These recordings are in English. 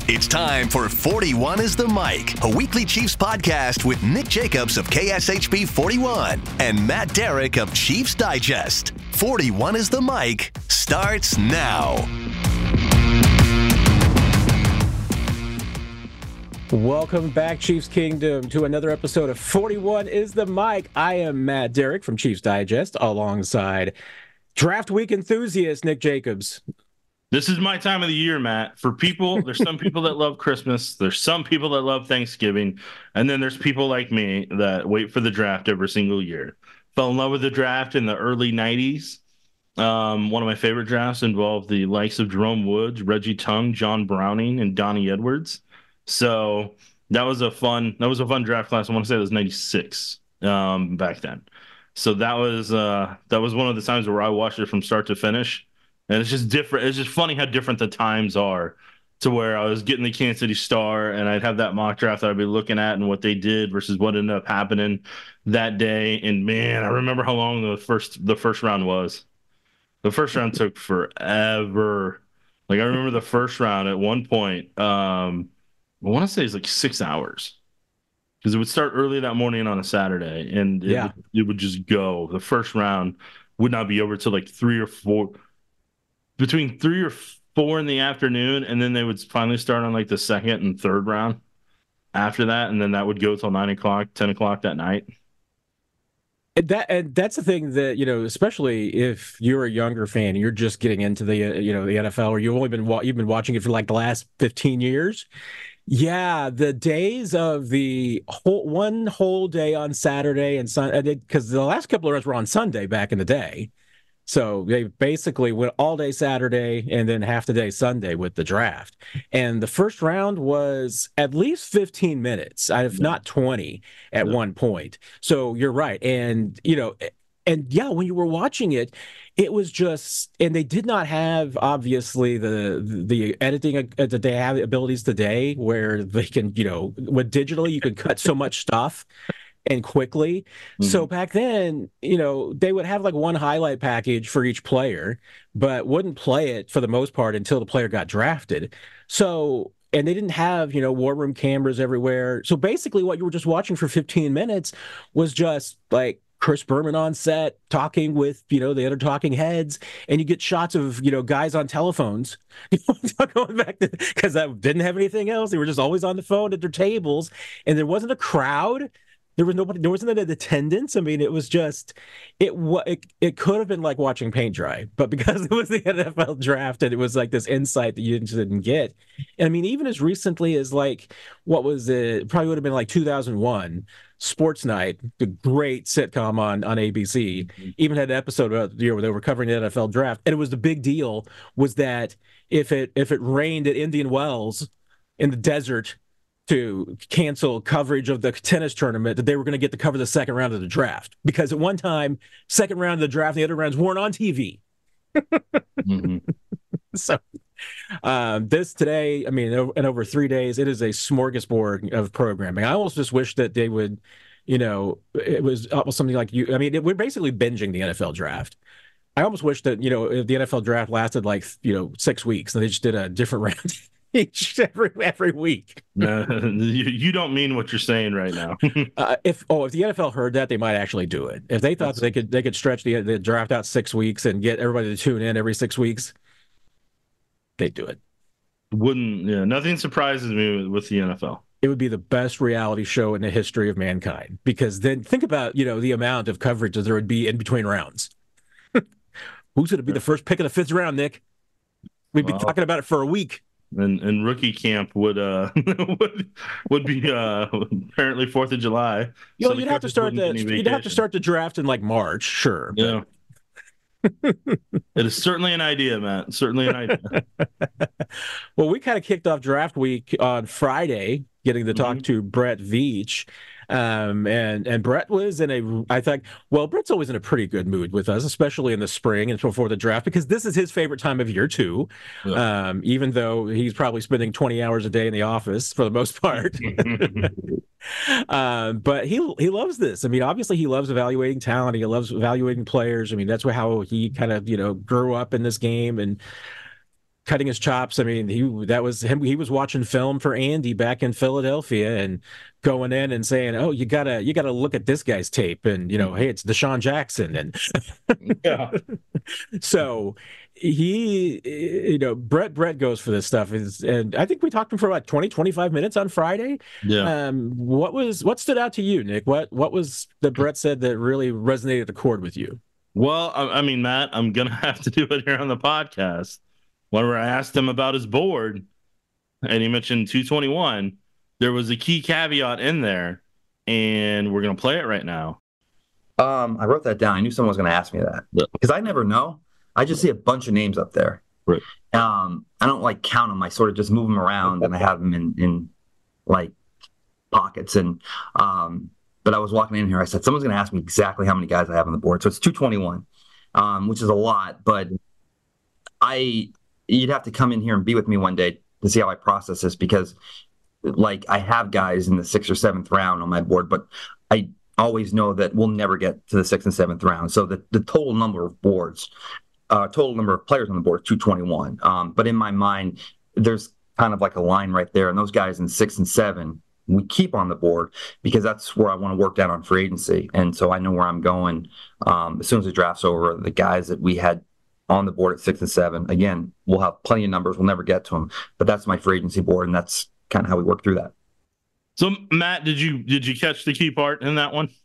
It's time for 41 is the Mic, a weekly Chiefs podcast with Nick Jacobs of KSHP 41 and Matt Derrick of Chiefs Digest. 41 is the Mic starts now. Welcome back, Chiefs Kingdom, to another episode of 41 is the Mic. I am Matt Derrick from Chiefs Digest alongside draft week enthusiast Nick Jacobs. This is my time of the year, Matt. For people, there's some people that love Christmas. There's some people that love Thanksgiving. And then there's people like me that wait for the draft every single year. Fell in love with the draft in the early 90s. One of my favorite drafts involved the likes of Jerome Woods, Reggie Tongue, John Browning, and Donnie Edwards. So that was a fun draft class. I want to say it was 96 back then. So that was one of the times where I watched it from start to finish. And it's just different. It's just funny how different the times are, to where I was getting the Kansas City Star and I'd have that mock draft that I'd be looking at and what they did versus what ended up happening that day. And man, I remember how long the first round was. The first round took forever. Like, I remember the first round at one point, I want to say it's like 6 hours, because it would start early that morning on a Saturday, and it would just go. The first round would not be over till like between 3 or 4 in the afternoon, and then they would finally start on like the second and third round after that, and then that would go till 9 o'clock, 10 o'clock that night. And that's the thing that, especially if you're a younger fan, and you're just getting into the NFL, or you've been watching it for like the last 15 years. Yeah, the days of the one whole day on Saturday and Sunday, because the last couple of rounds were on Sunday back in the day. So they basically went all day Saturday and then half the day Sunday with the draft. And the first round was at least 15 minutes, if not 20 at one point. So you're right. And, when you were watching it, it was just, and they did not have, obviously, the editing that they have abilities today, where they can, with digitally, you can cut so much stuff and quickly. Mm-hmm. So back then, they would have like one highlight package for each player, but wouldn't play it for the most part until the player got drafted. So, and they didn't have, war room cameras everywhere. So basically what you were just watching for 15 minutes was just like Chris Berman on set talking with, the other talking heads, and you get shots of, guys on telephones going back to, because I didn't have anything else. They were just always on the phone at their tables, and there wasn't a crowd. There was nobody. There wasn't an attendance. I mean, it was just it could have been like watching paint dry, but because it was the NFL draft and it was like this insight that you didn't get. And I mean, even as recently as like what was it? Probably would have been like 2001. Sports Night, the great sitcom on ABC, even had an episode about where they were covering the NFL draft, and it was the big deal was that if it rained at Indian Wells in the desert, to cancel coverage of the tennis tournament, that they were going to get to cover the second round of the draft, because at one time, second round of the draft, the other rounds weren't on TV. Mm-hmm. So this today, I mean, in over 3 days, it is a smorgasbord of programming. I almost just wish that they would, it was almost something like we're basically binging the NFL draft. I almost wish that, if the NFL draft lasted like, 6 weeks, and they just did a different round every week. No, you don't mean what you're saying right now. If the NFL heard that, they might actually do it. If they thought they could stretch the draft out 6 weeks and get everybody to tune in every 6 weeks, they'd do it. Nothing surprises me with the NFL. It would be the best reality show in the history of mankind, because then think about, the amount of coverage that there would be in between rounds. Who's going to be the first pick of the fifth round, Nick? We'd be talking about it for a week. And rookie camp would be apparently 4th of July. So you'd have to start the draft in like March, sure. Yeah. It is certainly an idea, Matt. Certainly an idea. Well, we kind of kicked off draft week on Friday, getting to talk to Brett Veach. And Brett was Brett's always in a pretty good mood with us, especially in the spring and before the draft, because this is his favorite time of year too. Yeah. Even though he's probably spending 20 hours a day in the office for the most part. But he loves this. I mean, obviously he loves evaluating talent. He loves evaluating players. I mean, that's how he kind of, grew up in this game. And cutting his chops. I mean, that was him. He was watching film for Andy back in Philadelphia and going in and saying, "Oh, you gotta look at this guy's tape," and hey, it's Deshaun Jackson, and Yeah. so Brett goes for this stuff, and I think we talked to him for about 20-25 minutes on Friday. Yeah. What stood out to you, Nick? What was that Brett said that really resonated a chord with you? Well, I mean, Matt, I'm gonna have to do it here on the podcast. Whenever I asked him about his board, and he mentioned 221, there was a key caveat in there, and we're gonna play it right now. I wrote that down. I knew someone was going to ask me that because I never know. I just see a bunch of names up there. Right. I don't like count them. I sort of just move them around and I have them in like pockets. And but I was walking in here. I said someone's going to ask me exactly how many guys I have on the board. So it's 221, which is a lot. But you'd have to come in here and be with me one day to see how I process this because like I have guys in the 6th or 7th round on my board, but I always know that we'll never get to the 6th and 7th round. So the total number of boards, total number of players on the board is 221. But in my mind, there's kind of like a line right there. And those guys in 6 and 7, we keep on the board because that's where I want to work down on free agency. And so I know where I'm going. As soon as the draft's over, the guys that we had on the board at 6 and 7, again, we'll have plenty of numbers. We'll never get to them. But that's my free agency board. And that's kind of how we work through that. So, Matt, did you catch the key part in that one?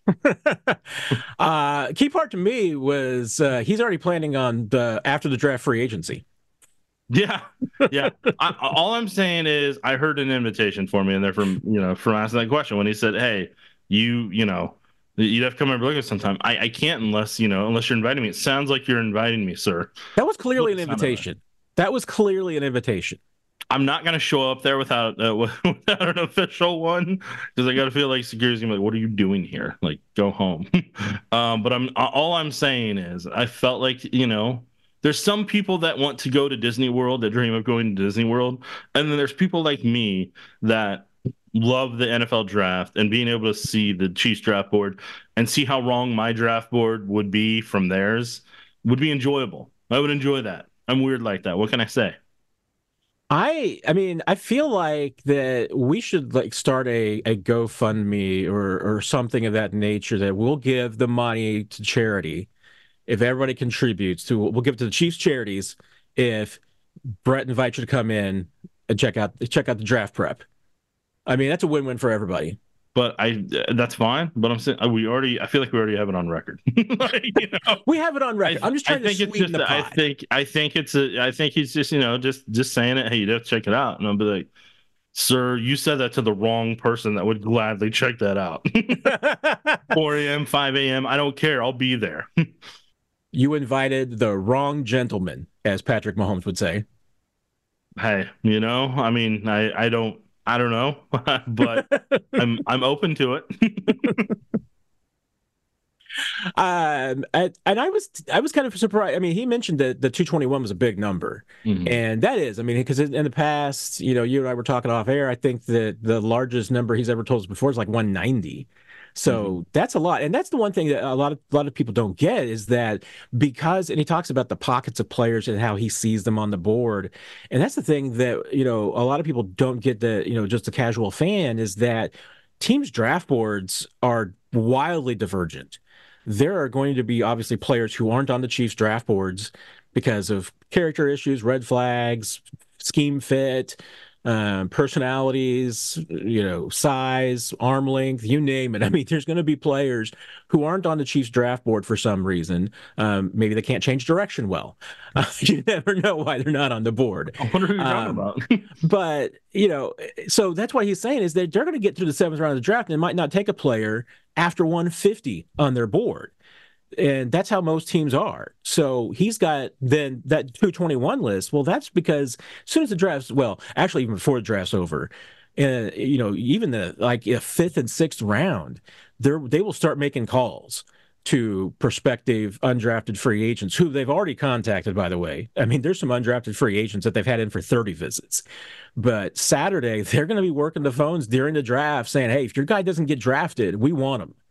Key part to me was he's already planning on after the draft free agency. Yeah. All I'm saying is I heard an invitation for me, and they're from asking that question when he said, "Hey, you'd have to come over and look at sometime." I can't unless you're inviting me. It sounds like you're inviting me, sir. That was clearly an invitation. I'm not going to show up there without an official one because I got to feel like security's going to be like, what are you doing here? Like, go home. But all I'm saying is I felt like, there's some people that want to go to Disney World, that dream of going to Disney World. And then there's people like me that love the NFL draft and being able to see the Chiefs draft board and see how wrong my draft board would be from theirs would be enjoyable. I would enjoy that. I'm weird like that. What can I say? I mean, I feel like that we should start a GoFundMe or something of that nature that we'll give the money to charity if everybody contributes to. We'll give it to the Chiefs charities if Brett invites you to come in and check out the draft prep. I mean, that's a win-win for everybody. But that's fine. But I'm saying I feel like we already have it on record. We have it on record. I'm just trying to sweeten the pot. I think he's just just saying it. Hey, you have to check it out, and I'll be like, sir, you said that to the wrong person that would gladly check that out. 4 a.m., 5 a.m. I don't care. I'll be there. You invited the wrong gentleman, as Patrick Mahomes would say. Hey, I mean, I don't know, but I'm open to it. And I was kind of surprised. I mean, he mentioned that the 221 was a big number, and that is. I mean, because in the past, you and I were talking off air. I think that the largest number he's ever told us before is like 190. So that's a lot. And that's the one thing that a lot of people don't get is that and he talks about the pockets of players and how he sees them on the board. And that's the thing that, a lot of people don't get just a casual fan is that teams' draft boards are wildly divergent. There are going to be obviously players who aren't on the Chiefs draft boards because of character issues, red flags, scheme fit, personalities, size, arm length, you name it. I mean, there's going to be players who aren't on the Chiefs draft board for some reason. Maybe they can't change direction well. You never know why they're not on the board. I wonder who you're talking about. But, so that's why he's saying is that they're going to get through the 7th round of the draft and it might not take a player after 150 on their board. And that's how most teams are. So he's got then that 221 list. Well, that's because as soon as the draft's, actually even before the draft's over, even the 5th and 6th round, they will start making calls to prospective undrafted free agents who they've already contacted, by the way. I mean, there's some undrafted free agents that they've had in for 30 visits. But Saturday, they're going to be working the phones during the draft saying, hey, if your guy doesn't get drafted, we want him.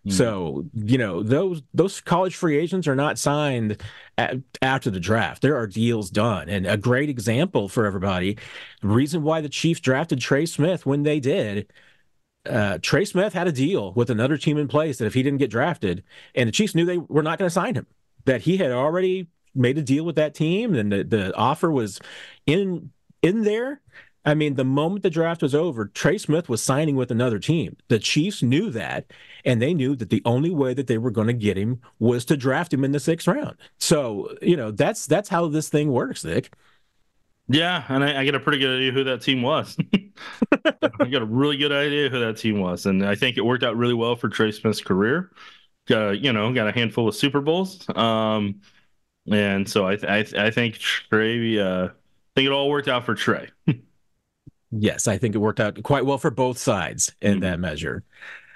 So, those college free agents are not signed after the draft. There are deals done. And a great example for everybody, the reason why the Chiefs drafted Trey Smith when they did, Trey Smith had a deal with another team in place that if he didn't get drafted, and the Chiefs knew they were not going to sign him, that he had already made a deal with that team and the offer was in there. I mean, the moment the draft was over, Trey Smith was signing with another team. The Chiefs knew that, and they knew that the only way that they were going to get him was to draft him in the 6th round. So, that's how this thing works, Nick. Yeah, and I get a pretty good idea who that team was. I got a really good idea who that team was, and I think it worked out really well for Trey Smith's career. Got a handful of Super Bowls, and so I think Trey. I think it all worked out for Trey. Yes, I think it worked out quite well for both sides in that measure.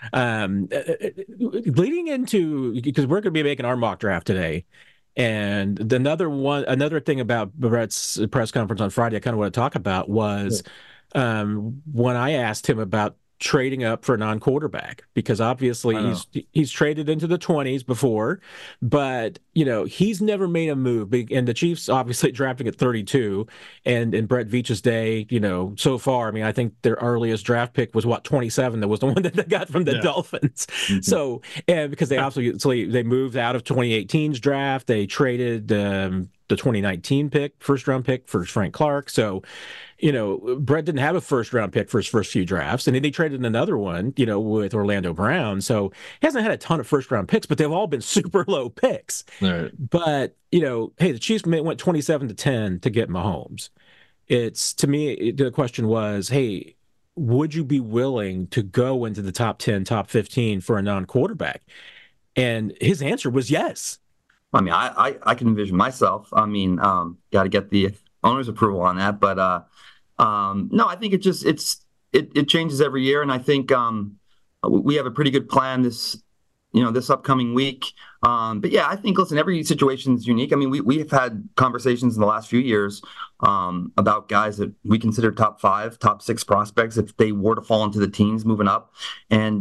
Leading into, because we're going to be making our mock draft today, and another thing about Brett's press conference on Friday I kind of want to talk about was when I asked him about trading up for a non-quarterback, because obviously he's traded into the 20s before, but he's never made a move. And the Chiefs obviously drafting at 32, and in Brett Veach's day, so far, I mean, I think their earliest draft pick was 27. That was the one that they got from the Dolphins. Mm-hmm. So, and because they obviously they moved out of 2018's draft, they traded the 2019 first round pick for Frank Clark. So, Brett didn't have a first round pick for his first few drafts, and then he traded another one, with Orlando Brown. So he hasn't had a ton of first round picks, but they've all been super low picks. Right. But, hey, the Chiefs went 27-10 to get Mahomes. To me, the question was, hey, would you be willing to go into the top 10, top 15 for a non-quarterback? And his answer was yes. I mean, I can envision myself. I mean, got to get the owner's approval on that, but no, I think it changes every year, and I think we have a pretty good plan this upcoming week. But yeah, I think every situation is unique. I mean, we have had conversations in the last few years about guys that we consider top 5, top 6 prospects if they were to fall into the teens moving up, and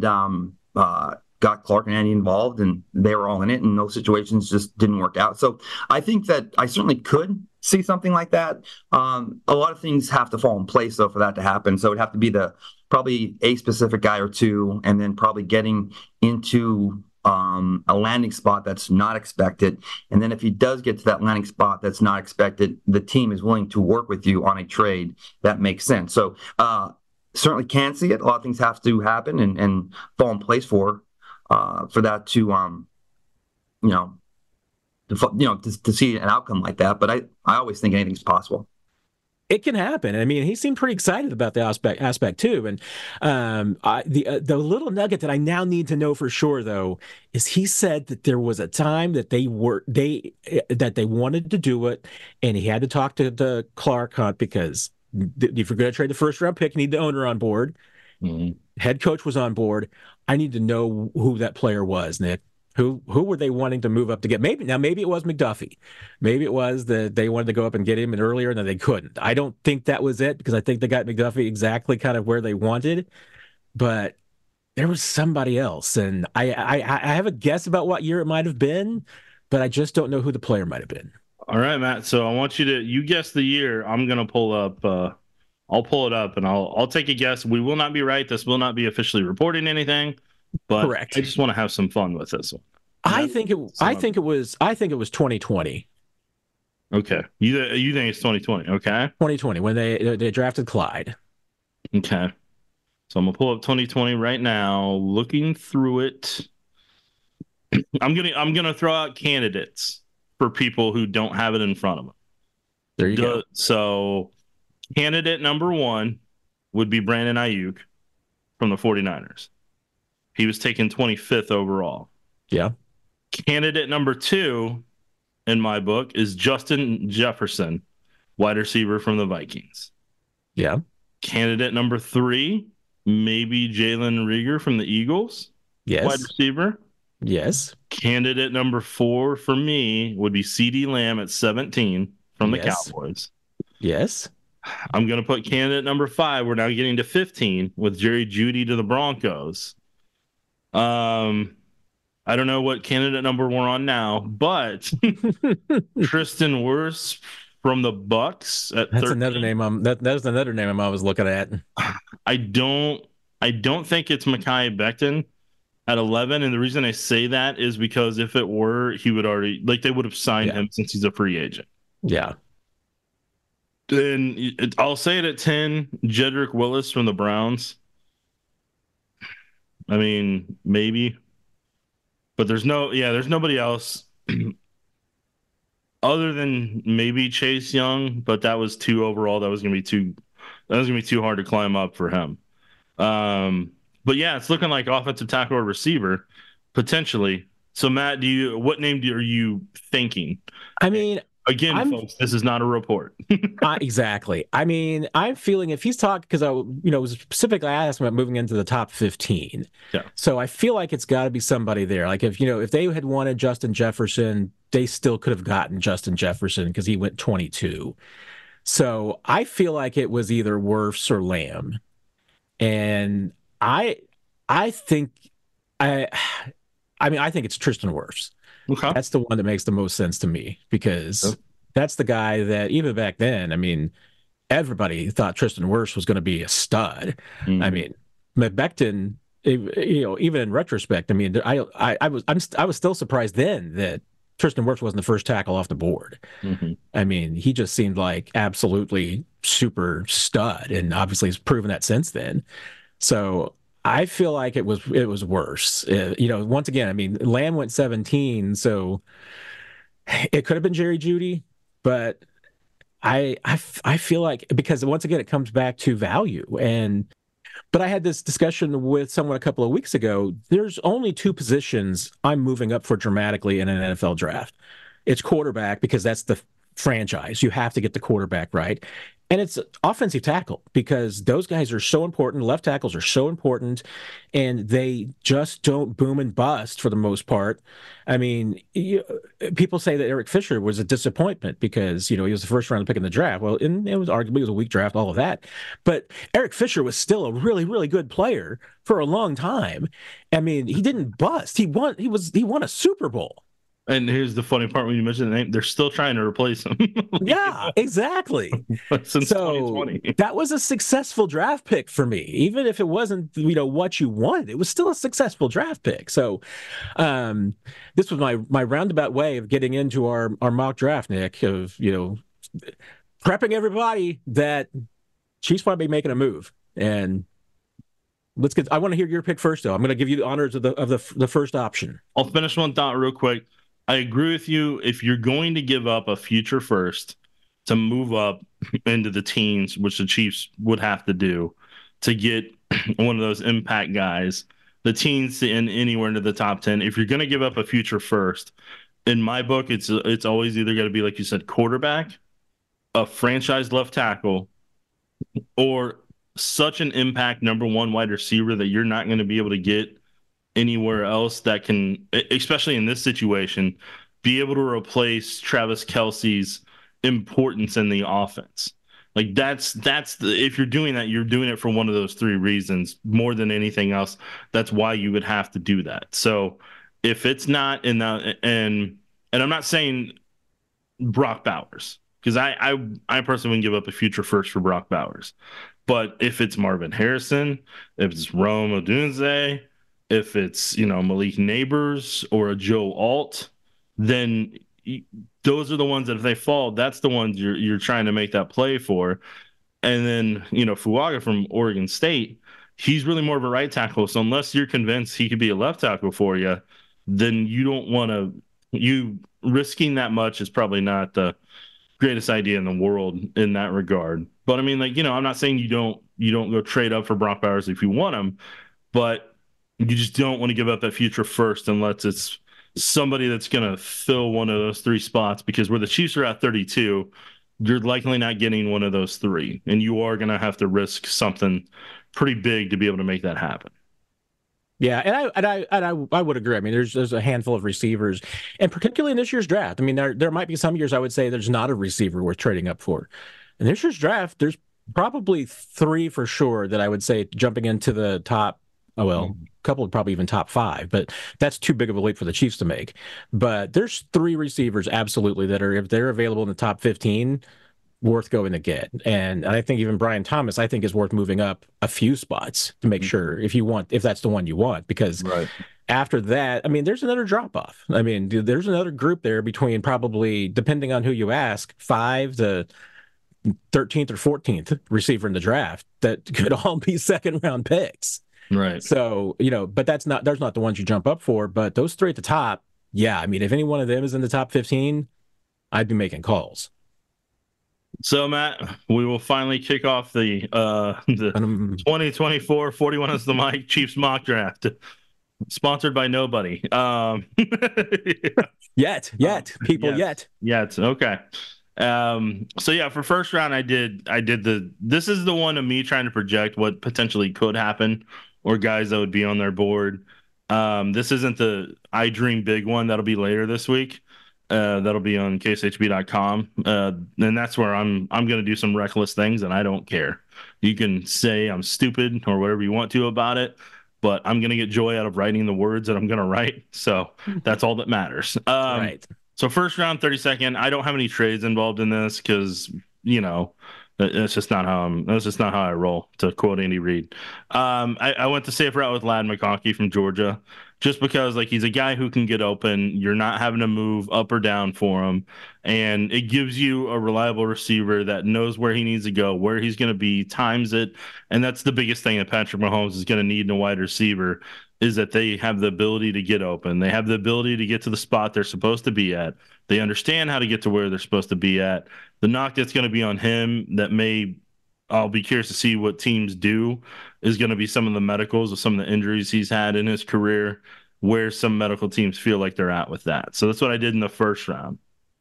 got Clark and Andy involved, and they were all in it, and those situations just didn't work out. So I think that I certainly could see something like that. A lot of things have to fall in place, though, for that to happen. So it'd have to be probably a specific guy or two, and then probably getting into a landing spot that's not expected. And then if he does get to that landing spot that's not expected, the team is willing to work with you on a trade that makes sense. So certainly can see it. A lot of things have to happen and fall in place for that to to see an outcome like that. But I always think anything's possible. It can happen. I mean, he seemed pretty excited about the aspect too. And the little nugget that I now need to know for sure, though, is he said that there was a time that they wanted to do it, and he had to talk to the Clark Hunt, because if you're going to trade the first round pick, you need the owner on board. Mm-hmm. Head coach was on board. I need to know who that player was, Nick. Who were they wanting to move up to get? Maybe it was McDuffie. Maybe it was that they wanted to go up and get him earlier and then they couldn't. I don't think that was it, because I think they got McDuffie exactly kind of where they wanted. But there was somebody else, and I have a guess about what year it might have been, but I just don't know who the player might have been. All right, Matt. So I want you guess the year. I'm gonna pull up. I'll pull it up and I'll take a guess. We will not be right. This will not be officially reporting anything. But correct. I just want to have some fun with this one. I think it was 2020. Okay. You think it's 2020, okay? 2020, when they drafted Clyde. Okay. So I'm gonna pull up 2020 right now, looking through it. I'm gonna throw out candidates for people who don't have it in front of them. There you go. So candidate number 1 would be Brandon Ayuk from the 49ers. He was taken 25th overall. Yeah. Candidate number 2 in my book is Justin Jefferson, wide receiver from the Vikings. Yeah. Candidate number 3, maybe Jalen Reagor from the Eagles. Yes. Wide receiver. Yes. Candidate number 4 for me would be CeeDee Lamb at 17 from the Cowboys. Yes. I'm going to put candidate number 5. We're now getting to 15 with Jerry Jeudy to the Broncos. I don't know what candidate number we're on now, but Tristan Wirfs from the Bucks at That's 13. another name. That's another name I was looking at. I don't think it's Mekhi Becton at 11, and the reason I say that is because if it were, he would already, like, they would have signed him since he's a free agent. Yeah. Then I'll say it at 10, Jedrick Willis from the Browns. I mean, maybe, but there's nobody else other than maybe Chase Young, but that was 2 overall. That was gonna be too hard to climb up for him. But yeah, it's looking like offensive tackle or receiver potentially. So Matt, what name are you thinking? I mean, again, folks, this is not a report. Exactly. I mean, I'm feeling if he's talking, because specifically I asked him about moving into the top 15. Yeah. So I feel like it's got to be somebody there. Like if they had wanted Justin Jefferson, they still could have gotten Justin Jefferson because he went 22. So I feel like it was either Wirfs or Lamb, and I think I think it's Tristan Wirfs. Okay. That's the one that makes the most sense to me because that's the guy that even back then, I mean, everybody thought Tristan Wirfs was going to be a stud. Mm-hmm. I mean, Becton, even in retrospect, I mean, I was still surprised then that Tristan Wirfs wasn't the first tackle off the board. Mm-hmm. I mean, he just seemed like absolutely super stud, and obviously has proven that since then. So I feel like it was worse. Once again, I mean, Lamb went 17, so it could have been Jerry Jeudy, but I feel like, because once again it comes back to value. But I had this discussion with someone a couple of weeks ago. There's only 2 positions I'm moving up for dramatically in an NFL draft. It's quarterback, because that's the franchise. You have to get the quarterback right. And it's offensive tackle, because those guys are so important. Left tackles are so important, and they just don't boom and bust for the most part. I mean, people say that Eric Fisher was a disappointment because, he was the first round pick in the draft. Well, and it was arguably a weak draft, all of that. But Eric Fisher was still a really, really good player for a long time. I mean, he didn't bust. He won a Super Bowl. And here's the funny part: when you mention the name, they're still trying to replace him. Yeah, exactly. Since 2020. That was a successful draft pick for me. Even if it wasn't, what you wanted, it was still a successful draft pick. So this was my roundabout way of getting into our mock draft, Nick, of, prepping everybody that Chiefs might be making a move. And I want to hear your pick first, though. I'm going to give you the honors of the first option. I'll finish one thought real quick. I agree with you. If you're going to give up a future first to move up into the teens, which the Chiefs would have to do to get one of those impact guys, the teens in anywhere into the top 10, if you're going to give up a future first, in my book, it's always either going to be, like you said, quarterback, a franchise left tackle, or such an impact number 1 wide receiver that you're not going to be able to get anywhere else that can, especially in this situation, be able to replace Travis Kelce's importance in the offense. Like if you're doing that, you're doing it for one of those 3 reasons more than anything else. That's why you would have to do that. So if it's not in that, and I'm not saying Brock Bowers, because I personally wouldn't give up a future first for Brock Bowers. But if it's Marvin Harrison, if it's Rome Odunze, if it's, Malik Neighbors or a Joe Alt, then those are the ones that if they fall, that's the ones you're trying to make that play for. And then, Fuaga from Oregon State, he's really more of a right tackle. So unless you're convinced he could be a left tackle for you, then you don't want to, risking that much is probably not the greatest idea in the world in that regard. But I mean, I'm not saying you don't go trade up for Brock Bowers if you want him, but you just don't want to give up that future first unless it's somebody that's going to fill one of those 3 spots, because where the Chiefs are at 32, you're likely not getting one of those 3, and you are going to have to risk something pretty big to be able to make that happen. Yeah, and I would agree. I mean, there's a handful of receivers, and particularly in this year's draft. I mean, there might be some years I would say there's not a receiver worth trading up for. In this year's draft, there's probably 3 for sure that I would say jumping into the top a couple probably even top 5, but that's too big of a leap for the Chiefs to make. But there's 3 receivers absolutely that are, if they're available in the top 15, worth going to get. And I think even Brian Thomas, I think, is worth moving up a few spots to make sure if that's the one you want, because after that, I mean, there's another drop off. I mean, there's another group there between, probably, depending on who you ask, 5 to 13th or 14th receiver in the draft that could all be second round picks. Right. So, but there's not the ones you jump up for, but those 3 at the top, yeah. I mean, if any one of them is in the top 15, I'd be making calls. So, Matt, we will finally kick off the 2024 41 is the Mike Chiefs mock draft, sponsored by nobody. Yet. Okay. So yeah, for first round, I did this is the one of me trying to project what potentially could happen, or guys that would be on their board. This isn't the I Dream Big one. That'll be later this week. That'll be on KSHB.com. And that's where I'm going to do some reckless things, and I don't care. You can say I'm stupid or whatever you want to about it, but I'm going to get joy out of writing the words that I'm going to write. So that's all that matters. Right. So first round, 32nd. I don't have any trades involved in this because, it's just not how I roll, to quote Andy Reid. I went the safe route with Ladd McConkey from Georgia, just because he's a guy who can get open. You're not having to move up or down for him, and it gives you a reliable receiver that knows where he needs to go, where he's going to be, times it, and that's the biggest thing that Patrick Mahomes is going to need in a wide receiver, is that they have the ability to get open. They have the ability to get to the spot they're supposed to be at. They understand how to get to where they're supposed to be at. The knock that's going to be on him I'll be curious to see what teams do, is going to be some of the medicals of some of the injuries he's had in his career, where some medical teams feel like they're at with that. So that's what I did in the first round.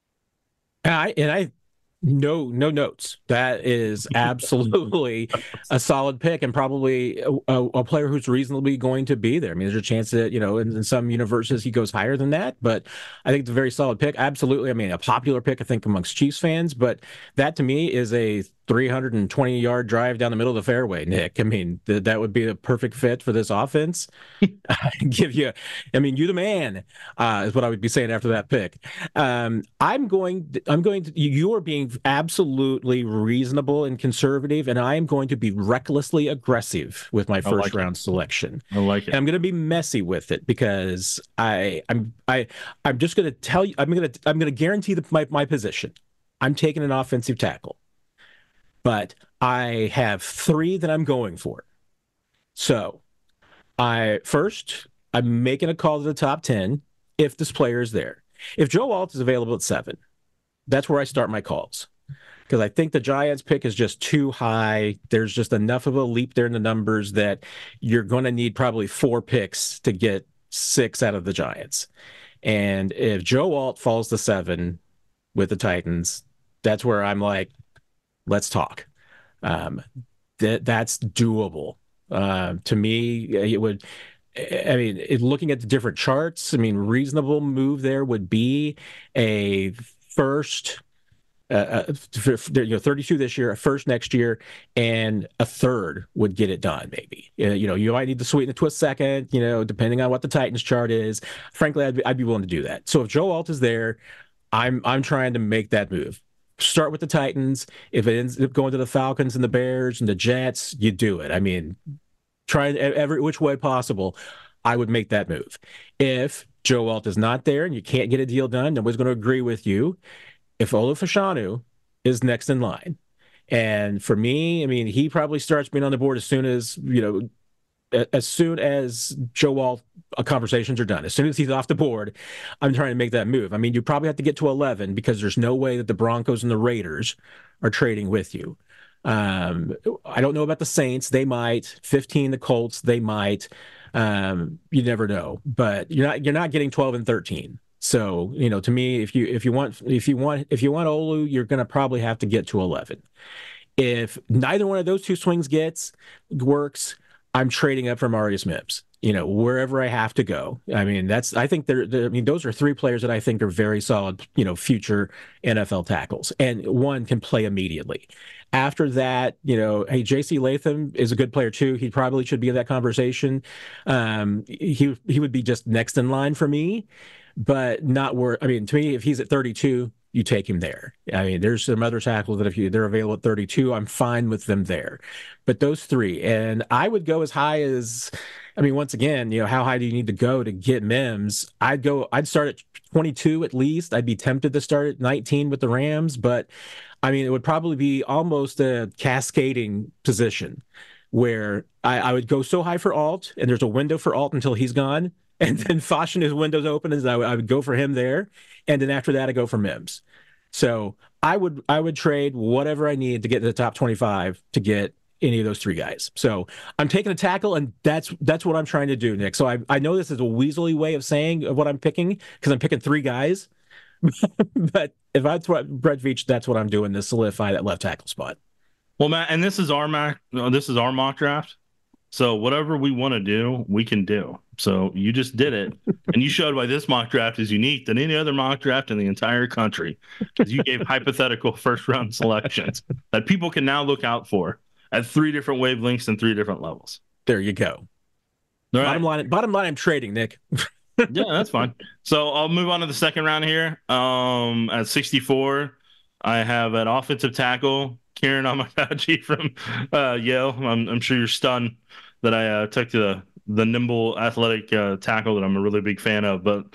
No notes. That is absolutely a solid pick, and probably a player who's reasonably going to be there. I mean, there's a chance that, in some universes he goes higher than that, but I think it's a very solid pick. Absolutely. I mean, a popular pick, I think, amongst Chiefs fans, but that to me is a 320-yard drive down the middle of the fairway, Nick. I mean, that would be a perfect fit for this offense. You the man, is what I would be saying after that pick. You are being absolutely reasonable and conservative, and I am going to be recklessly aggressive with my first round selection. I like it. And I'm going to be messy with it, because I'm just going to tell you, I'm going to guarantee my position. I'm taking an offensive tackle, but I have 3 that I'm going for. So I'm making a call to the top 10 if this player is there. If Joe Alt is available at 7, that's where I start my calls, because I think the Giants pick is just too high. There's just enough of a leap there in the numbers that you're going to need probably 4 picks to get 6 out of the Giants. And if Joe Alt falls to 7 with the Titans, that's where I'm like, let's talk. That's doable. To me, it would. I mean, looking at the different charts, I mean, reasonable move there would be a first, 32 this year, a first next year, and a third would get it done. Maybe you might need to sweeten it to a second. Depending on what the Titans chart is. Frankly, I'd be willing to do that. So if Joe Alt is there, I'm trying to make that move. Start with the Titans. If it ends up going to the Falcons and the Bears and the Jets, you do it. I mean, try every which way possible. I would make that move. If Joe Alt is not there and you can't get a deal done, nobody's going to agree with you. If Olu Fashanu is next in line, and for me, I mean, he probably starts being on the board as soon as Joe Alt conversations are done. As soon as he's off the board, I'm trying to make that move. I mean, you probably have to get to 11, because there's no way that the Broncos and the Raiders are trading with you. I don't know about the Saints. They might. 15, the Colts, they might. You never know. But you're not getting 12 and 13. So, to me, if you want Olu, you're going to probably have to get to 11. If neither one of those two swings works, I'm trading up for Marius Mims. Wherever I have to go. I mean, I think those are three players that I think are very solid, future NFL tackles, and one can play immediately. After that, hey, J.C. Latham is a good player too. He probably should be in that conversation. He would be just next in line for me, but not where. I mean, to me, if he's at 32, you take him there. I mean, there's some other tackles that if they're available at 32, I'm fine with them there. But those three, and I would go as high as. I mean, once again, how high do you need to go to get Mims? I'd start at 22 at least. I'd be tempted to start at 19 with the Rams, but I mean, it would probably be almost a cascading position where I would go so high for Alt, and there's a window for Alt until he's gone. And then Fosh and his window's open, and I would go for him there. And then after that, I go for Mims. So I would trade whatever I need to get to the top 25 to get any of those three guys. So I'm taking a tackle, and that's what I'm trying to do, Nick. So I know this is a weaselly way of saying what I'm picking because I'm picking three guys. But if that's what Brett Veach, that's what I'm doing to solidify that left tackle spot. Well, Matt, and this is our mock draft. So whatever we want to do, we can do. So you just did it, and you showed why this mock draft is unique than any other mock draft in the entire country, because you gave hypothetical first-round selections that people can now look out for at three different wavelengths and three different levels. There you go. All right. Bottom line, I'm trading, Nick. Yeah, that's fine. So I'll move on to the second round here. At 64, I have an offensive tackle, Kieran Amakhachi from Yale. I'm sure you're stunned that I took the nimble athletic tackle that I'm a really big fan of. But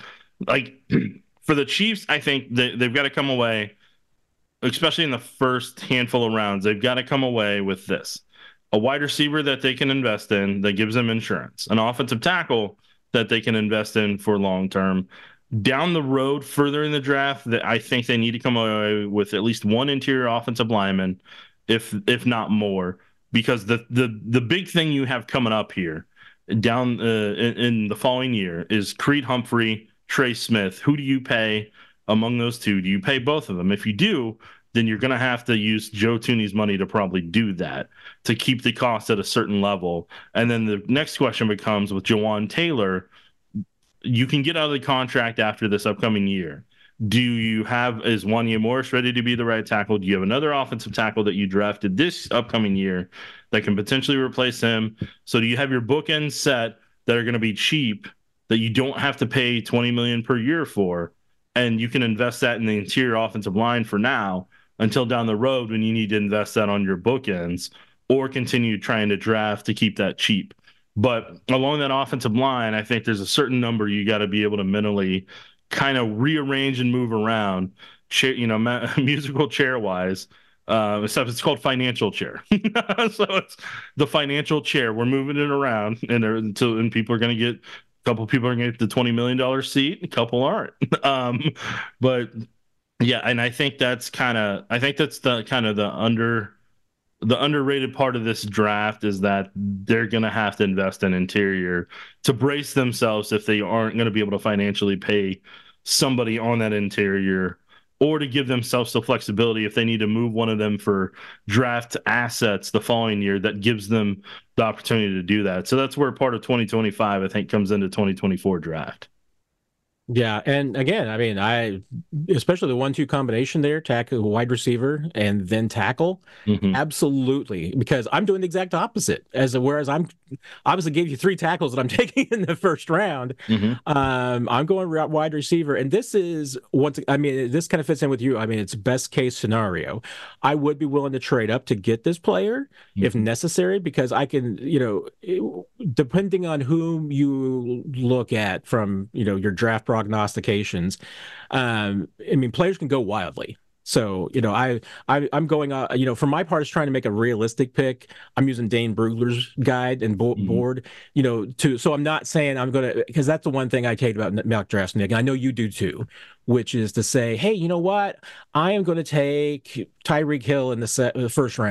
for the Chiefs, I think they've got to come away, especially in the first handful of rounds, they've got to come away with this: a wide receiver that they can invest in that gives them insurance, an offensive tackle that they can invest in for long term. Down the road, further in the draft, that I think they need to come away with at least one interior offensive lineman, if not more, because the big thing you have coming up here down in the following year is Creed Humphrey, Trey Smith. Who do you pay among those two? Do you pay both of them? If you do, then you're going to have to use Joe Thuney's money to probably do that, to keep the cost at a certain level. And then the next question becomes with Jawan Taylor, you can get out of the contract after this upcoming year. Is Wanya Morris ready to be the right tackle? Do you have another offensive tackle that you drafted this upcoming year that can potentially replace him? So do you have your bookends set that are going to be cheap, that you don't have to pay $20 million per year for, and you can invest that in the interior offensive line for now until down the road when you need to invest that on your bookends, or continue trying to draft to keep that cheap? But along that offensive line, I think there's a certain number you got to be able to mentally kind of rearrange and move around, musical chair wise. Except it's called financial chair. So it's the financial chair. We're moving it around, and people are going to get. A couple people are going to get the $20 million seat. A couple aren't. But yeah, and I think that's the underrated part of this draft is that they're going to have to invest in interior to brace themselves if they aren't going to be able to financially pay somebody on that interior, or to give themselves the flexibility if they need to move one of them for draft assets the following year, that gives them the opportunity to do that. So that's where part of 2025, I think, comes into 2024 draft. Yeah, and again, I mean, especially the 1-2 combination there, tackle, wide receiver, and then tackle, absolutely, because I'm doing the exact opposite. Whereas I'm obviously gave you 3 tackles that I'm taking in the first round. I'm going wide receiver, and this is this kind of fits in with you. I mean, it's best case scenario. I would be willing to trade up to get this player if necessary, because I can, depending on whom you look at from your draft prognostications, I mean, players can go wildly. So, I'm going, for my part, is trying to make a realistic pick. I'm using Dane Brugler's guide and board, so I'm not saying I'm going to, because that's the one thing I hate about mock drafts, Nick, and I know you do too, which is to say, hey, you know what? I am going to take Tyreek Hill in the first round.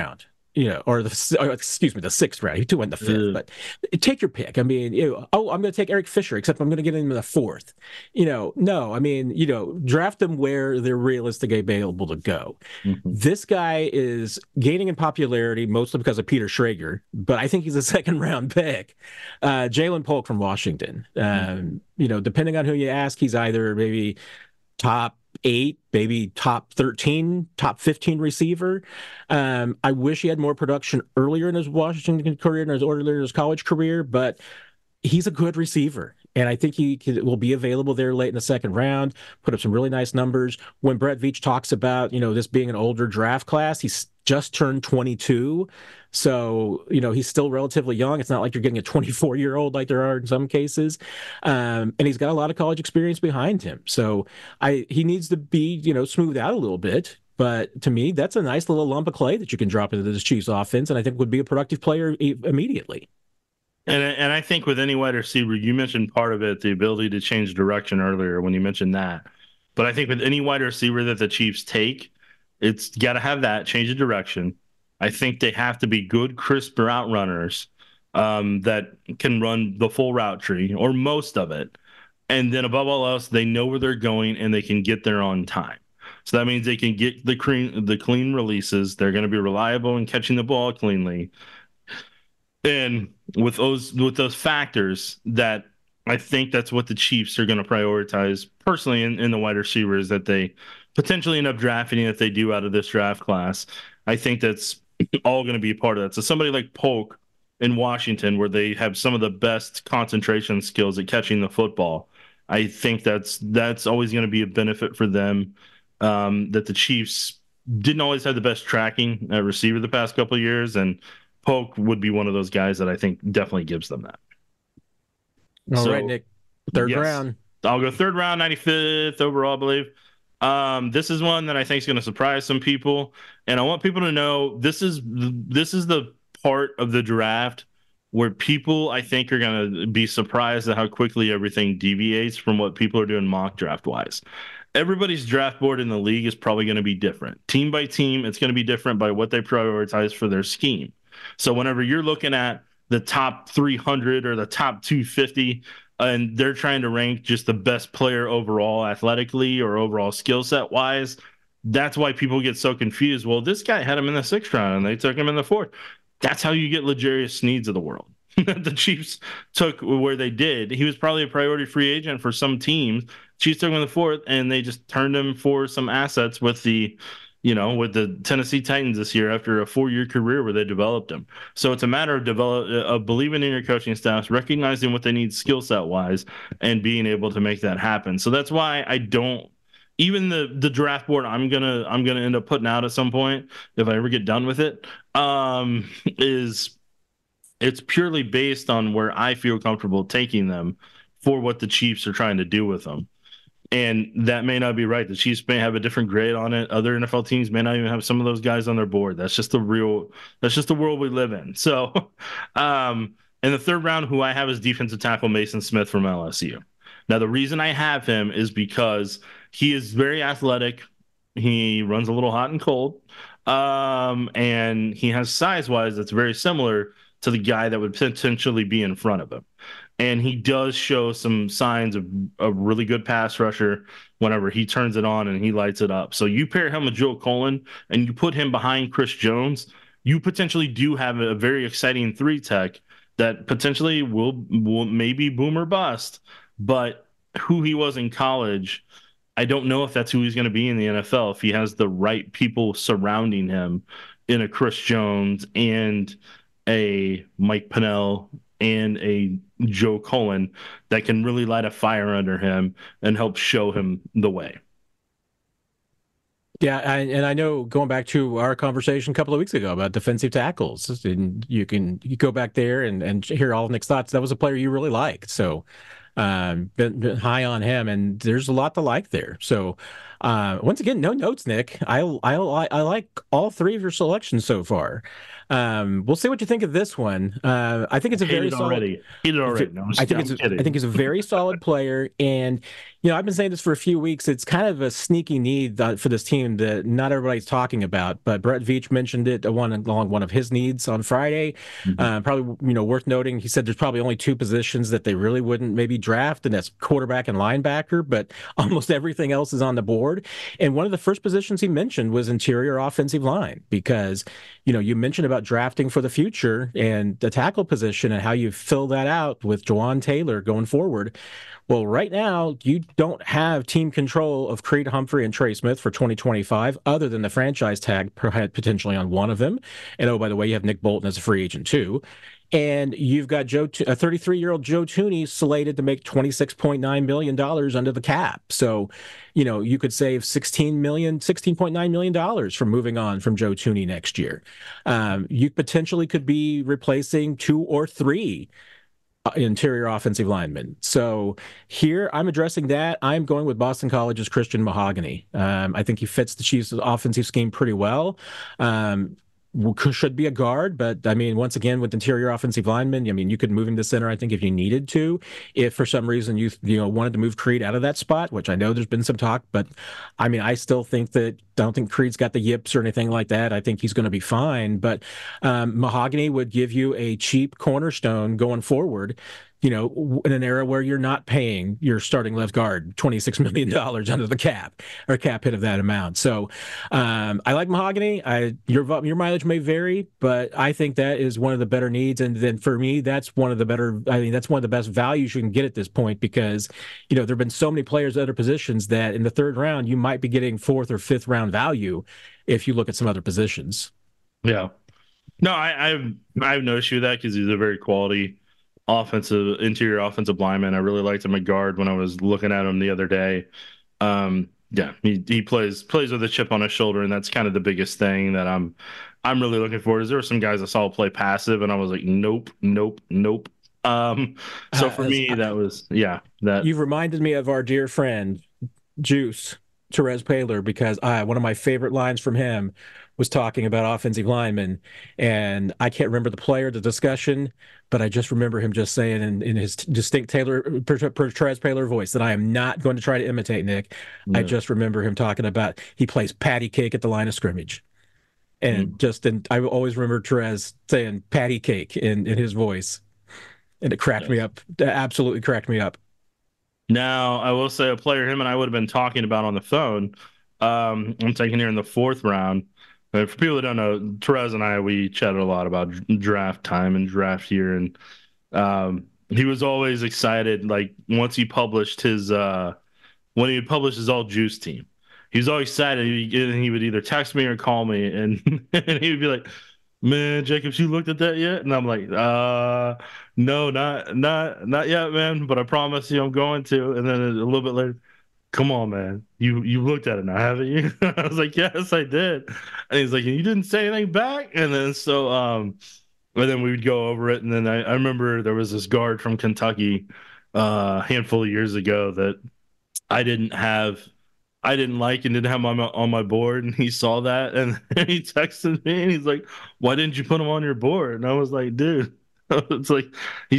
or the sixth round. He took in the fifth, but take your pick. I mean, I'm going to take Eric Fisher, except I'm going to get him in the fourth. No, I mean, draft them where they're realistically available to go. Mm-hmm. This guy is gaining in popularity mostly because of Peter Schrager, but I think he's a second round pick. Jalen Polk from Washington. Depending on who you ask, he's either maybe top 8, maybe top 13, top 15 receiver. I wish he had more production earlier in his Washington career and earlier in his college career, but he's a good receiver. And I think will be available there late in the second round, put up some really nice numbers. When Brett Veach talks about, this being an older draft class, he's just turned 22. So, he's still relatively young. It's not like you're getting a 24-year-old like there are in some cases. And he's got a lot of college experience behind him. So he needs to be, smoothed out a little bit. But to me, that's a nice little lump of clay that you can drop into this Chiefs offense, and I think would be a productive player immediately. And I think with any wide receiver, you mentioned part of it, the ability to change direction earlier when you mentioned that. But I think with any wide receiver that the Chiefs take, it's got to have that change of direction. I think they have to be good, crisp route runners that can run the full route tree or most of it. And then above all else, they know where they're going and they can get there on time. So that means they can get the clean releases. They're going to be reliable in catching the ball cleanly. And with those factors, that I think that's what the Chiefs are going to prioritize personally in the wide receivers that they potentially end up drafting if they do out of this draft class. I think that's all going to be a part of that. So somebody like Polk in Washington, where they have some of the best concentration skills at catching the football, I think that's always going to be a benefit for them. That the Chiefs didn't always have the best tracking at receiver the past couple of years, and Polk would be one of those guys that I think definitely gives them that. All right, Nick. Third round. I'll go third round, 95th overall, I believe. This is one that I think is going to surprise some people, and I want people to know this is the part of the draft where people, I think, are going to be surprised at how quickly everything deviates from what people are doing mock draft-wise. Everybody's draft board in the league is probably going to be different. Team by team, it's going to be different by what they prioritize for their scheme. So whenever you're looking at the top 300 or the top 250, and they're trying to rank just the best player overall athletically or overall skill set wise, that's why people get so confused. Well, this guy had him in the 6th round and they took him in the 4th. That's how you get L'Jarius Sneeds of the world. The Chiefs took where they did. He was probably a priority free agent for some teams. Chiefs took him in the 4th, and they just turned him for some assets with the Tennessee Titans this year after a 4-year career where they developed him. So it's a matter of believing in your coaching staffs, recognizing what they need skill set wise, and being able to make that happen. So that's why I don't. Even the draft board I'm gonna end up putting out at some point if I ever get done with it, it's purely based on where I feel comfortable taking them for what the Chiefs are trying to do with them. And that may not be right. The Chiefs may have a different grade on it. Other NFL teams may not even have some of those guys on their board. That's just the world we live in. So in the 3rd round, who I have is defensive tackle Mason Smith from LSU. Now, the reason I have him is because he is very athletic. He runs a little hot and cold. And he has size-wise that's very similar to the guy that would potentially be in front of him. And he does show some signs of a really good pass rusher whenever he turns it on and he lights it up. So you pair him with Joe Cullen and you put him behind Chris Jones, you potentially do have a very exciting 3-tech that potentially will maybe boom or bust. But who he was in college, I don't know if that's who he's going to be in the NFL, if he has the right people surrounding him in a Chris Jones and a Mike Pennell and a Joe Cullen that can really light a fire under him and help show him the way. Yeah, and I know going back to our conversation a couple of weeks ago about defensive tackles, and you go back there and hear all of Nick's thoughts. That was a player you really liked. So Been high on him, and there's a lot to like there. So, once again, no notes, Nick. I like all three of your selections so far. We'll see what you think of this one. I think it's a very solid. Hate it already. No, I think he's a very solid player, and I've been saying this for a few weeks. It's kind of a sneaky need for this team that not everybody's talking about. But Brett Veach mentioned it along one of his needs on Friday. Probably worth noting. He said there's probably only two positions that they really wouldn't maybe draft, and that's quarterback and linebacker. But almost everything else is on the board. And one of the first positions he mentioned was interior offensive line, because you mentioned about drafting for the future and the tackle position and how you fill that out with Jawan Taylor going forward. Well, right now, you don't have team control of Creed Humphrey and Trey Smith for 2025, other than the franchise tag potentially on one of them. And oh, by the way, you have Nick Bolton as a free agent too. And you've got a 33-year-old Joe Thuney slated to make $26.9 million under the cap. So, you could save $16.9 million from moving on from Joe Thuney next year. You potentially could be replacing 2 or 3 interior offensive linemen. So here I'm addressing that. I'm going with Boston College's Christian Mahogany. I think he fits the Chiefs' offensive scheme pretty well. Should be a guard, but I mean, once again, with interior offensive linemen, you could move him to center, I think, if you needed to. If for some reason you wanted to move Creed out of that spot, which I know there's been some talk, but I mean, I still think I don't think Creed's got the yips or anything like that. I think he's going to be fine, but Mahogany would give you a cheap cornerstone going forward, in an era where you're not paying your starting left guard $26 million under the cap or cap hit of that amount. So I like Mahogany. Your mileage may vary, but I think that is one of the better needs. And then for me, that's one of the best values you can get at this point, because, there have been so many players at other positions that in the third round, you might be getting fourth or fifth round value if you look at some other positions. Yeah. No, I have no issue with that, because he's a very quality interior offensive lineman. I really liked him at guard when I was looking at him the other day. He plays with a chip on his shoulder, and that's kind of the biggest thing that I'm really looking for. Is there were some guys I saw play passive, and I was like, nope. So for me, that you've reminded me of our dear friend Juice Terez Paylor, because one of my favorite lines from him was talking about offensive linemen, and I can't remember the player, the discussion, but I just remember him just saying in his distinct Terez Paylor voice that I am not going to try to imitate, Nick. No. I just remember him talking about he plays patty cake at the line of scrimmage. And I always remember Terez saying patty cake in his voice. And it cracked me up. It absolutely cracked me up. Now, I will say a player him and I would have been talking about on the phone. I'm taking here in the 4th round. And for people that don't know, Terez and I, we chatted a lot about draft time and draft year. And he was always excited. Like once he published when he published his All Juice team, he was always excited. He would either text me or call me, and he would be like, "Man, Jacobs, you looked at that yet?" And I'm like, "No, not yet, man. But I promise you, I'm going to." And then a little bit later, "Come on, man, you looked at it now, haven't you?" I was like, "Yes, I did." And he's like, "You didn't say anything back?" And then and then we would go over it. And then I remember there was this guard from Kentucky a handful of years ago that I didn't like and didn't have on my board, and he saw that and he texted me and he's like, "Why didn't you put him on your board?" And I was like, "Dude." It's like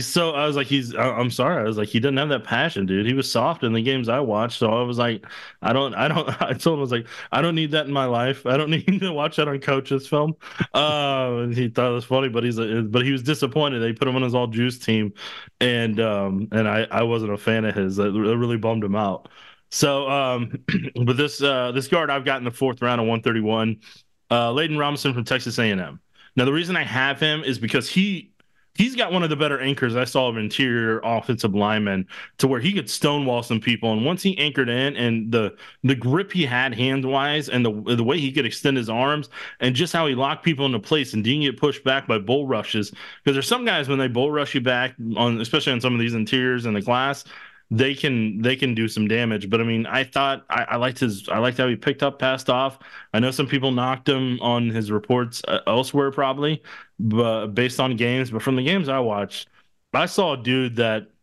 I'm sorry. I was like, he didn't have that passion, dude. He was soft in the games I watched. So I was like, I told him, I was like, I don't need that in my life. I don't need to watch that on coach's film. And he thought it was funny, but he was disappointed. They put him on his All Juice team. And I wasn't a fan of his. It really bummed him out. So, but this guard I've got in the 4th round of 131, Layden Robinson from Texas A&M. Now, the reason I have him is because he's got one of the better anchors I saw of interior offensive linemen, to where he could stonewall some people. And once he anchored in, and the grip he had hand-wise, and the way he could extend his arms, and just how he locked people into place and didn't get pushed back by bull rushes. Because there's some guys, when they bull rush you back, especially on some of these interiors in the class, they can do some damage. But I mean, I thought I liked how he picked up, passed off. I know some people knocked him on his reports elsewhere, probably, but based on games. But from the games I watched, I saw a dude that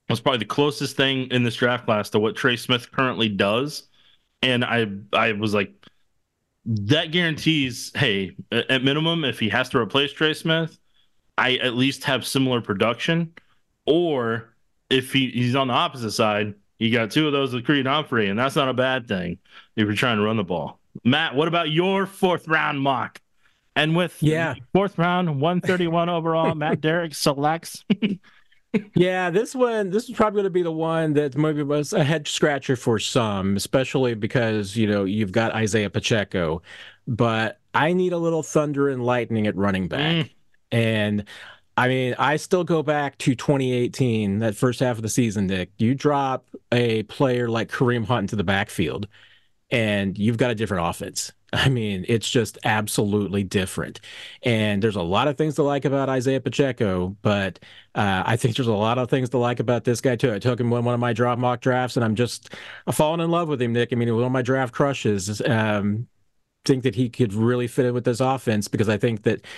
was probably the closest thing in this draft class to what Trey Smith currently does. And I was like, that guarantees, hey, at minimum, if he has to replace Trey Smith, I at least have similar production. Or if he's on the opposite side, you got two of those with Creed Humphrey, and that's not a bad thing if you're trying to run the ball. Matt, what about your fourth round mock? And with fourth round, 131 overall, Matt Derrick selects. Yeah, this is probably going to be the one that maybe was a head scratcher for some, especially because, you've got Isaiah Pacheco, but I need a little thunder and lightning at running back. And I mean, I still go back to 2018, that first half of the season, Nick. You drop a player like Kareem Hunt into the backfield, and you've got a different offense. I mean, it's just absolutely different. And there's a lot of things to like about Isaiah Pacheco, but I think there's a lot of things to like about this guy, too. I took him in one of my mock drafts, and I'm falling in love with him, Nick. I mean, one of my draft crushes. Think that he could really fit in with this offense because I think that,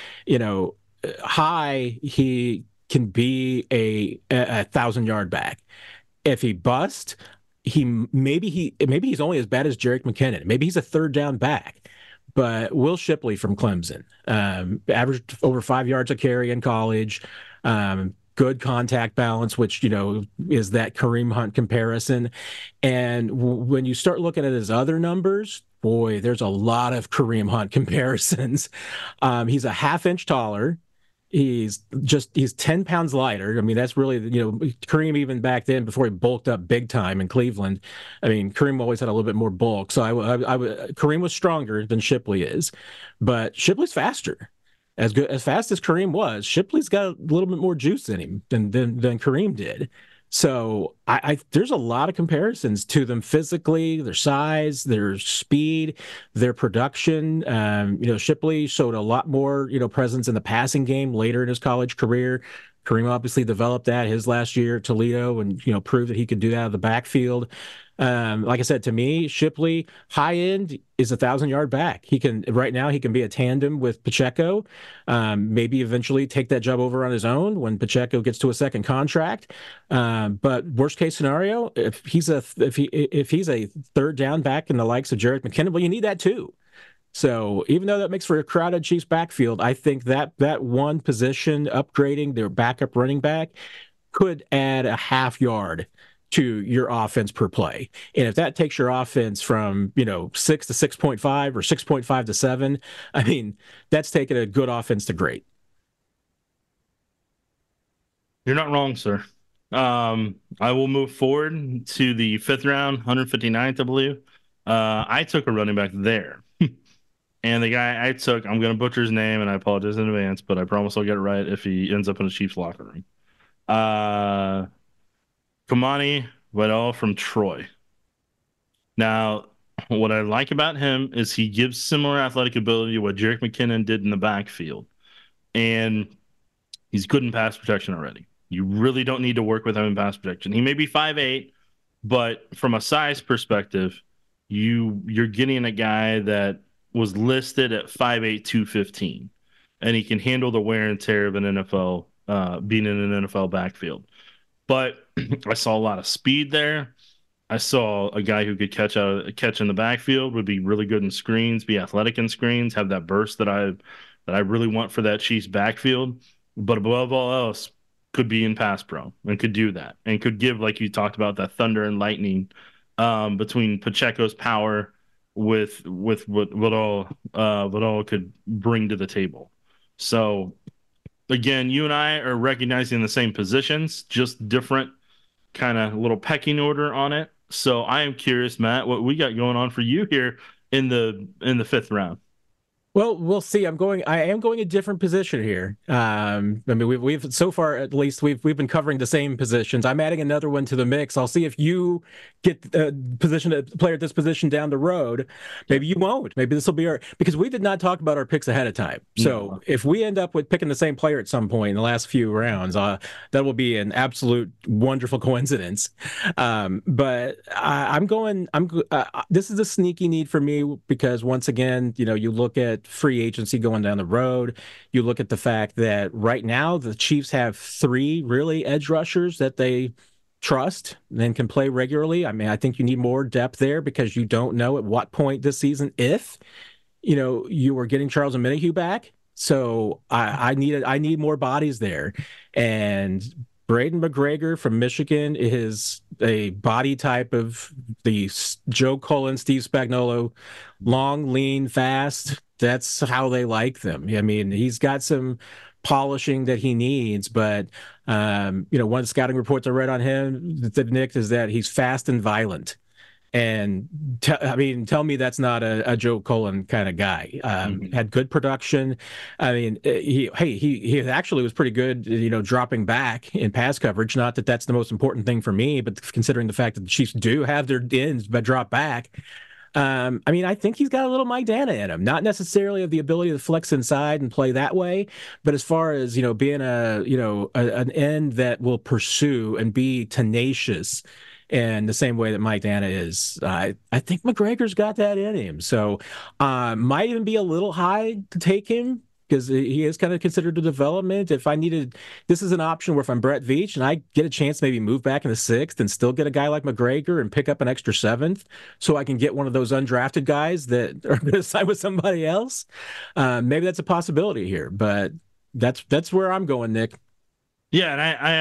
high, he can be a 1,000-yard back. If he busts, maybe he's only as bad as Jerick McKinnon. Maybe he's a third down back. But Will Shipley from Clemson averaged over 5 yards a carry in college. Good contact balance, which is that Kareem Hunt comparison. And when you start looking at his other numbers, boy, there's a lot of Kareem Hunt comparisons. He's a half-inch taller. He's 10 pounds lighter. I mean, that's really, Kareem even back then before he bulked up big time in Cleveland. I mean, Kareem always had a little bit more bulk. So Kareem was stronger than Shipley is, but Shipley's faster. As fast as Kareem was, Shipley's got a little bit more juice in him than Kareem did. So there's a lot of comparisons to them physically, their size, their speed, their production. Shipley showed a lot more, presence in the passing game later in his college career. Kareem obviously developed that his last year at Toledo and, proved that he could do that out of the backfield. Like I said, to me, Shipley, high end, is a 1,000-yard back. Right now he can be a tandem with Pacheco, maybe eventually take that job over on his own when Pacheco gets to a second contract. But worst case scenario, if he's a third down back in the likes of Jerick McKinnon, well, you need that too. So even though that makes for a crowded Chiefs backfield, I think that one position upgrading their backup running back could add a half yard to your offense per play. And if that takes your offense from, 6 to 6.5 or 6.5 to 7, I mean, that's taking a good offense to great. You're not wrong, sir. I will move forward to the fifth round, 159th, I believe. I took a running back there. And the guy I took, I'm going to butcher his name, and I apologize in advance, but I promise I'll get it right if he ends up in a Chiefs locker room. Kamani Waddell from Troy. Now, what I like about him is he gives similar athletic ability to what Jerick McKinnon did in the backfield. And he's good in pass protection already. You really don't need to work with him in pass protection. He may be 5'8", but from a size perspective, you're getting a guy that was listed at 5'8", 215, and he can handle the wear and tear of an NFL, being in an NFL backfield. But I saw a lot of speed there. I saw a guy who could catch in the backfield, would be really good in screens, be athletic in screens, have that burst that I really want for that Chiefs backfield. But above all else, could be in pass pro and could do that and could give, like you talked about, that thunder and lightning between Pacheco's power with what all could bring to the table. So again, you and I are recognizing the same positions, just different kind of little pecking order on it. So I am curious, Matt, what we got going on for you here in the fifth round. Well, we'll see. I am going a different position here. I mean, we've so far, at least we've been covering the same positions. I'm adding another one to the mix. I'll see if you get a player at this position down the road. Maybe you won't. Maybe this will be because we did not talk about our picks ahead of time. So if we end up with picking the same player at some point in the last few rounds, that will be an absolute wonderful coincidence. But this is a sneaky need for me because once again, you look at free agency going down the road. You look at the fact that right now the Chiefs have 3 really edge rushers that they trust and can play regularly. I mean, I think you need more depth there because you don't know at what point this season, if you were getting Charles Omenihu back. So I need more bodies there. And Braden McGregor from Michigan is a body type of the Joe Cullen, Steve Spagnuolo, long, lean, fast. That's how they like them. I mean, he's got some polishing that he needs, but one of the scouting reports I read on him, Nick, is that he's fast and violent. And tell me that's not a Joe Cullen kind of guy. Had good production. I mean, he actually was pretty good, dropping back in pass coverage. Not that that's the most important thing for me, but considering the fact that the Chiefs do have their ends but drop back. I think he's got a little Mike Danna in him, not necessarily of the ability to flex inside and play that way, but as far as, being an end that will pursue and be tenacious in the same way that Mike Danna is. I think McGregor's got that in him. So might even be a little high to take him because he is kind of considered a development. If I needed, this is an option where if I'm Brett Veach and I get a chance to maybe move back in the 6th and still get a guy like McGregor and pick up an extra 7th so I can get one of those undrafted guys that are going to sign with somebody else. Maybe that's a possibility here, but that's where I'm going, Nick. Yeah,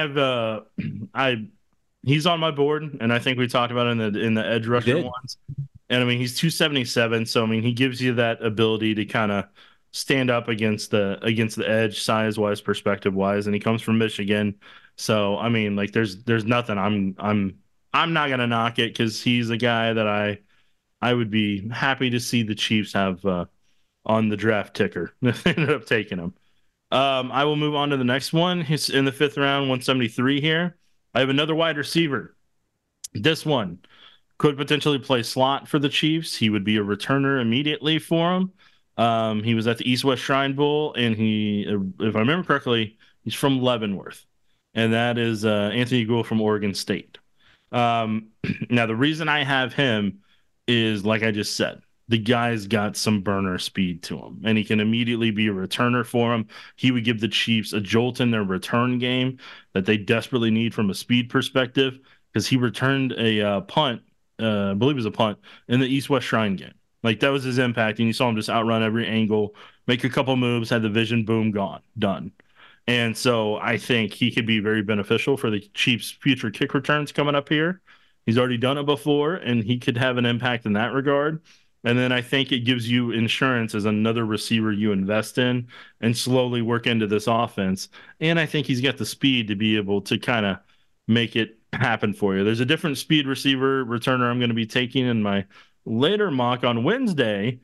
and I have he's on my board, and I think we talked about it in the edge rusher ones. And I mean, he's 277, so I mean, he gives you that ability to kind of stand up against the edge, size wise, perspective wise, and he comes from Michigan. So I mean, like, there's nothing. I'm not gonna knock it because he's a guy that I would be happy to see the Chiefs have on the draft ticker if they ended up taking him. I will move on to the next one. He's in the 5th round, 173 here. I have another wide receiver. This one could potentially play slot for the Chiefs. He would be a returner immediately for him. He was at the East-West Shrine Bowl, and he, if I remember correctly, he's from Leavenworth, and that is Anthony Gould from Oregon State. Now, the reason I have him is, like I just said, the guy's got some burner speed to him, and he can immediately be a returner for him. He would give the Chiefs a jolt in their return game that they desperately need from a speed perspective because he returned a punt, I believe it was a punt, in the East-West Shrine game. Like, that was his impact, and you saw him just outrun every angle, make a couple moves, had the vision, boom, gone, done. And so I think he could be very beneficial for the Chiefs' future kick returns coming up here. He's already done it before, and he could have an impact in that regard. And then I think it gives you insurance as another receiver you invest in and slowly work into this offense. And I think he's got the speed to be able to kind of make it happen for you. There's a different speed receiver returner I'm going to be taking in my later mock on Wednesday.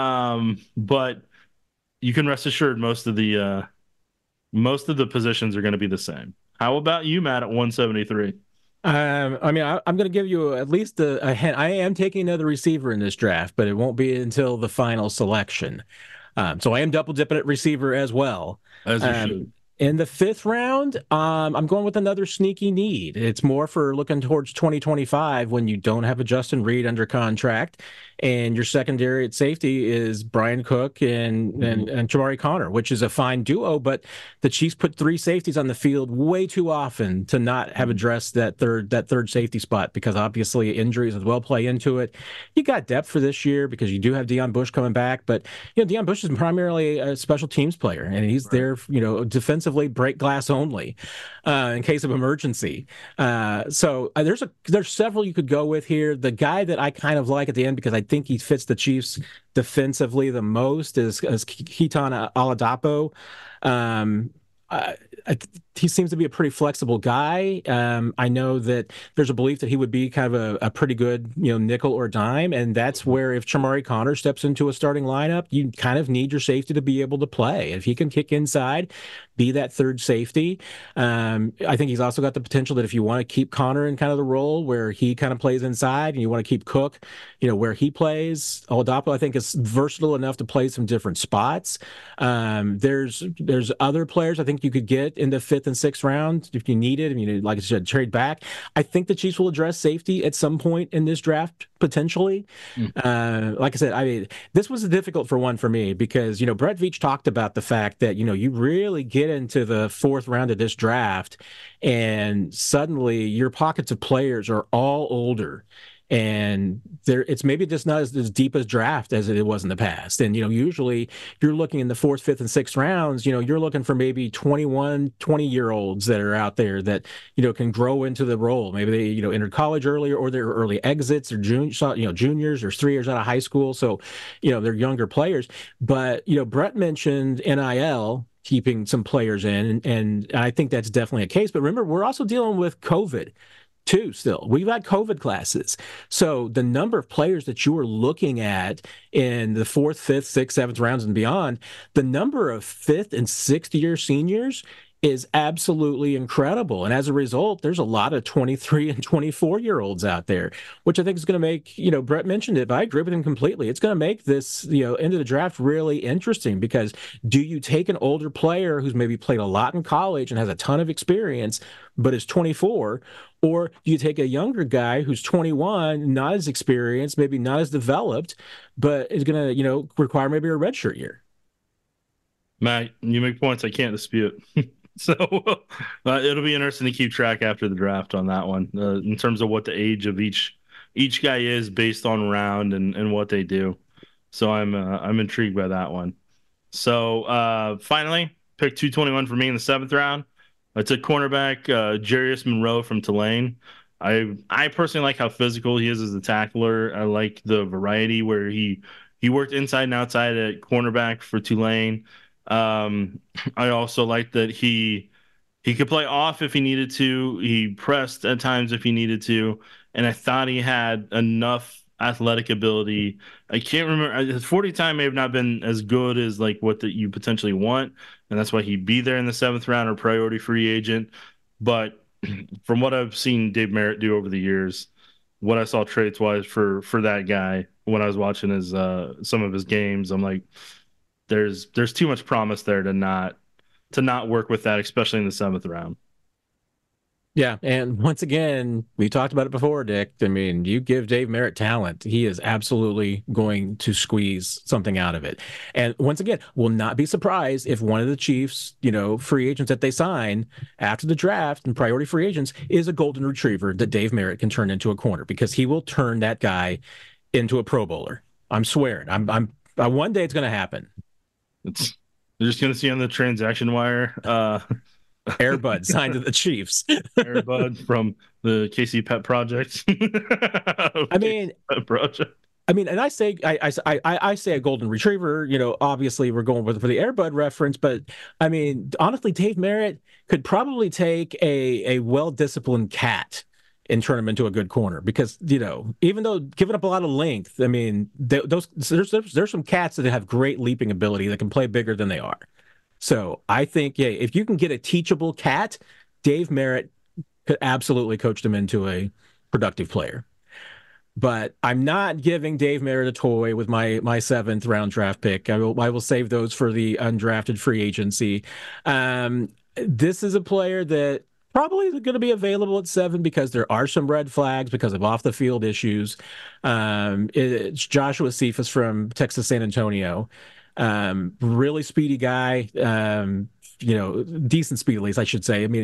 But you can rest assured most of the positions are going to be the same. How about you, Matt, at 173? I'm going to give you at least a hint. I am taking another receiver in this draft, but it won't be until the final selection. So I am double dipping at receiver as well. As you should. In the 5th round, I'm going with another sneaky need. It's more for looking towards 2025 when you don't have a Justin Reid under contract, and your secondary at safety is Brian Cook and Chamari Connor, which is a fine duo. But the Chiefs put 3 safeties on the field way too often to not have addressed that third safety spot because obviously injuries as well play into it. You got depth for this year because you do have Deon Bush coming back, but Deon Bush is primarily a special teams player, and he's there, defensively, break glass only in case of emergency. So there's several you could go with here. The guy that I kind of like at the end because I think he fits the Chiefs defensively the most is Keaton Oladapo. He seems to be a pretty flexible guy. I know that there's a belief that he would be kind of a pretty good, nickel or dime, and that's where if Chamari Connor steps into a starting lineup, you kind of need your safety to be able to play. If he can kick inside, be that third safety. I think he's also got the potential that if you want to keep Connor in kind of the role where he kind of plays inside, and you want to keep Cook, where he plays, Oladapo I think is versatile enough to play some different spots. There's other players I think you could get in the 5th fifth, and sixth round if you need it. I mean, like I said, trade back. I think the Chiefs will address safety at some point in this draft, potentially. Like I said, I mean, this was difficult for me because, Brett Veach talked about the fact that, you really get into the fourth round of this draft and suddenly your pockets of players are all older. And it's maybe just not as deep as draft as it was in the past. And, usually you're looking in the fourth, fifth, and sixth rounds, you're looking for maybe 20-year-olds that are out there that, can grow into the role. Maybe they, entered college earlier or they're early exits or juniors or 3 years out of high school. So, they're younger players. But, Brett mentioned NIL keeping some players in, and I think that's definitely a case. But remember, we're also dealing with COVID. Too, still. We've got COVID classes. So the number of players that you are looking at in the fourth, fifth, sixth, seventh rounds and beyond, the number of fifth and sixth year seniors is absolutely incredible. And as a result, there's a lot of 23 and 24-year-olds out there, which I think is going to make, Brett mentioned it, but I agree with him completely. It's going to make this, end of the draft really interesting because do you take an older player who's maybe played a lot in college and has a ton of experience, but is 24, or do you take a younger guy who's 21, not as experienced, maybe not as developed, but is going to, require maybe a redshirt year? Matt, you make points I can't dispute. So it'll be interesting to keep track after the draft on that one in terms of what the age of each guy is based on round and what they do. So I'm intrigued by that one. So finally, pick 221 for me in the 7th round. I took cornerback Jarius Monroe from Tulane. I personally like how physical he is as a tackler. I like the variety where he worked inside and outside at cornerback for Tulane. I also like that he could play off if he needed to. He pressed at times if he needed to, and I thought he had enough athletic ability. I can't remember, his 40 time may have not been as good as like what that you potentially want, and that's why he'd be there in the 7th round or priority free agent. But from what I've seen Dave Merritt do over the years, what I saw traits wise for that guy when I was watching his some of his games, I'm like, there's too much promise there to not work with that, especially in the 7th round. Yeah, and once again, we talked about it before, Dick. I mean, you give Dave Merritt talent, he is absolutely going to squeeze something out of it. And once again, will not be surprised if one of the Chiefs, free agents that they sign after the draft and priority free agents is a golden retriever that Dave Merritt can turn into a corner, because he will turn that guy into a Pro Bowler. I'm swearing. I'm one day it's going to happen. You're just going to see on the transaction wire. Air Bud signed to the Chiefs. Air Bud from the KC Pet Project. I mean, and I say a golden retriever. Obviously we're going for the Air Bud reference, but I mean, honestly, Dave Merritt could probably take a well-disciplined cat and turn him into a good corner, because even though giving up a lot of length, I mean, there's some cats that have great leaping ability that can play bigger than they are. So I think, if you can get a teachable cat, Dave Merritt could absolutely coach them into a productive player. But I'm not giving Dave Merritt a toy with my 7th round draft pick. I will save those for the undrafted free agency. This is a player that probably is going to be available at 7 because there are some red flags because of off the field issues. It's Joshua Cephas from Texas San Antonio. Really speedy guy, decent speed, at least I should say. I mean,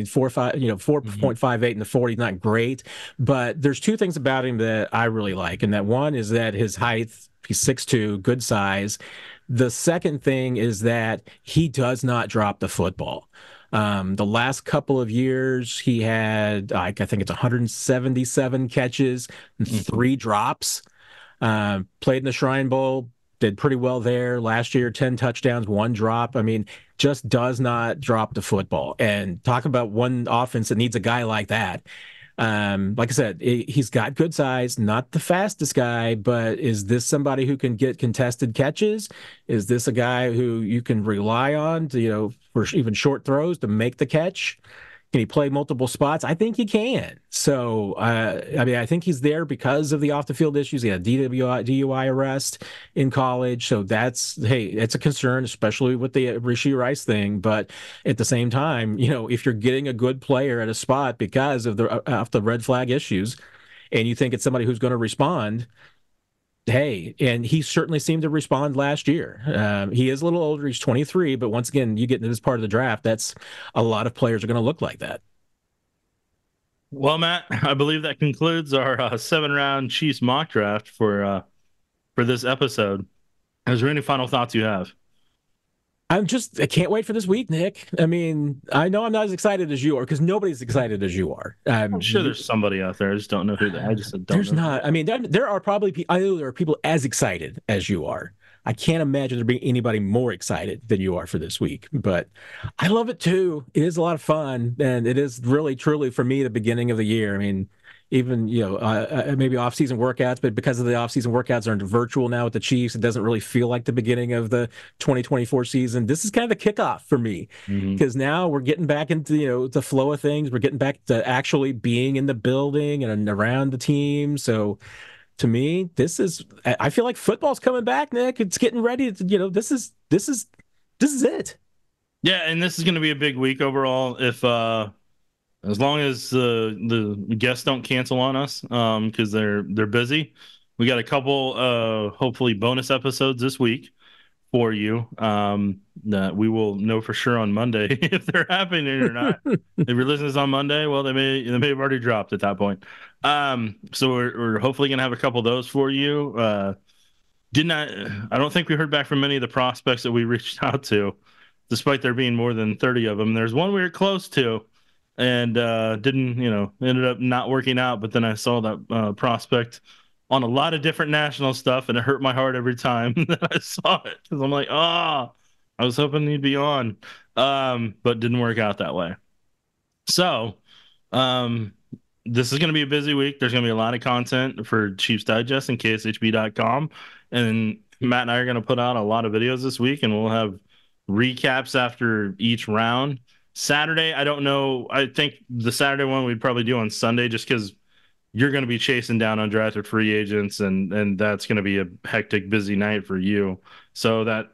4.58 in the 40, not great, but there's 2 things about him that I really like. And that one is that his height, he's 6'2", good size. The second thing is that he does not drop the football. The last couple of years, he had, I think it's 177 catches and 3 drops. Played in the Shrine Bowl, did pretty well there. Last year, 10 touchdowns, 1 drop. I mean, just does not drop the football. And talk about one offense that needs a guy like that. Like I said, he's got good size, not the fastest guy, but is this somebody who can get contested catches? Is this a guy who you can rely on to, for even short throws to make the catch? Can he play multiple spots? I think he can. So, I mean, I think he's there because of the off the field issues. He had a DUI arrest in college. So hey, it's a concern, especially with the Rashee Rice thing. But at the same time, if you're getting a good player at a spot because of the red flag issues, and you think it's somebody who's going to respond, hey, and he certainly seemed to respond last year. He is a little older. He's 23, but once again, you get into this part of the draft, that's a lot of players are going to look like that. Well, Matt, I believe that concludes our 7-round Chiefs mock draft for this episode. Is there any final thoughts you have? I can't wait for this week, Nick. I mean, I know I'm not as excited as you are because nobody's excited as you are. I'm sure there's somebody out there. I just don't know who I just don't there's know. Not. I mean, there are probably I know there are people as excited as you are. I can't imagine there being anybody more excited than you are for this week, but I love it too. It is a lot of fun, and it is really, truly for me the beginning of the year. I mean, even maybe off-season workouts, but because of the off-season workouts are virtual now with the Chiefs, it doesn't really feel like the beginning of the 2024 season. This is kind of the kickoff for me because now we're getting back into the flow of things. We're getting back to actually being in the building and around the team. So to me, I feel like football's coming back, Nick. It's getting ready. This is it. Yeah, and this is going to be a big week overall. If as long as the guests don't cancel on us, because they're busy, we got a couple hopefully bonus episodes this week for you that we will know for sure on Monday if they're happening or not. If you're listening to this on Monday, well, they may have already dropped at that point. So we're hopefully gonna have a couple of those for you. I don't think we heard back from many of the prospects that we reached out to, despite there being more than 30 of them. There's one we were close to and ended up not working out, but then I saw that prospect on a lot of different national stuff, and it hurt my heart every time that I saw it because I'm like, I was hoping he'd be on, but didn't work out that way. So this is going to be a busy week. There's going to be a lot of content for Chiefs Digest and KSHB.com, and Matt and I are going to put out a lot of videos this week, and we'll have recaps after each round. Saturday, I don't know. I think the Saturday one we'd probably do on Sunday just because you're going to be chasing down undrafted free agents, and that's going to be a hectic, busy night for you. So that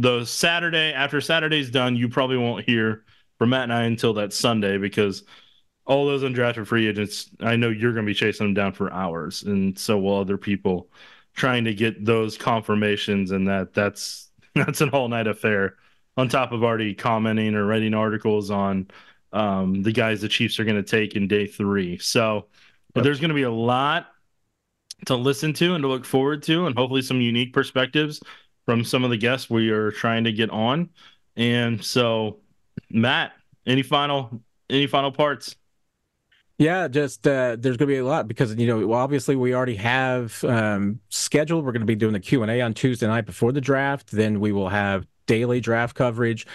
after Saturday's done, you probably won't hear from Matt and I until that Sunday because all those undrafted free agents, I know you're going to be chasing them down for hours, and so will other people trying to get those confirmations, and that's an all-night affair on top of already commenting or writing articles on the guys the Chiefs are going to take in day 3. So there's going to be a lot to listen to and to look forward to, and hopefully some unique perspectives from some of the guests we are trying to get on. And so, Matt, any final parts? Yeah, just there's going to be a lot because obviously we already have scheduled. We're going to be doing the Q&A on Tuesday night before the draft. Then we will have daily draft coverage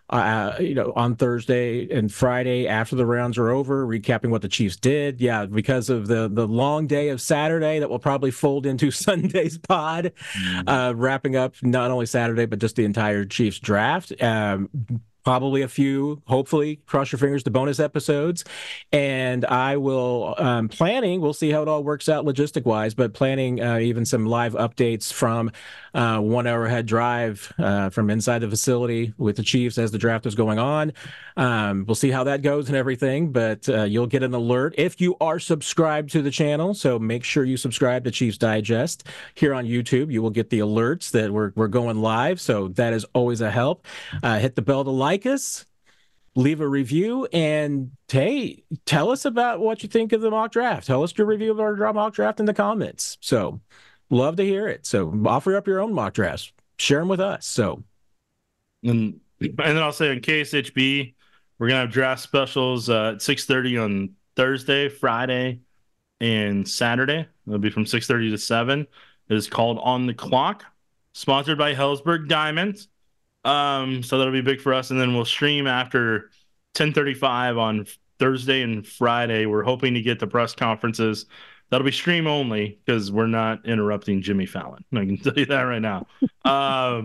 on Thursday and Friday after the rounds are over, recapping what the Chiefs did. Yeah, because of the long day of Saturday that will probably fold into Sunday's pod, wrapping up not only Saturday but just the entire Chiefs draft. Probably a few, hopefully, cross your fingers, the bonus episodes. And I will, we'll see how it all works out logistic-wise, but planning even some live updates from 1 Arrowhead Drive from inside the facility with the Chiefs as the draft is going on. We'll see how that goes and everything, but you'll get an alert if you are subscribed to the channel. So make sure you subscribe to Chiefs Digest here on YouTube. You will get the alerts that we're going live, so that is always a help. Hit the bell to like us, leave a review, and hey, tell us about what you think of the mock draft. Tell us your review of our mock draft in the comments. So love to hear it. So offer up your own mock drafts, share them with us. So and then I'll say on KSHB, we're gonna have draft specials at 6:30 on Thursday, Friday, and Saturday. It'll be from 6:30 to 7. It is called On the Clock, sponsored by Hellsberg Diamonds. So that'll be big for us, and then we'll stream after 10:35 on Thursday and Friday. We're hoping to get the press conferences. That'll be stream only because we're not interrupting Jimmy Fallon. I can tell you that right now.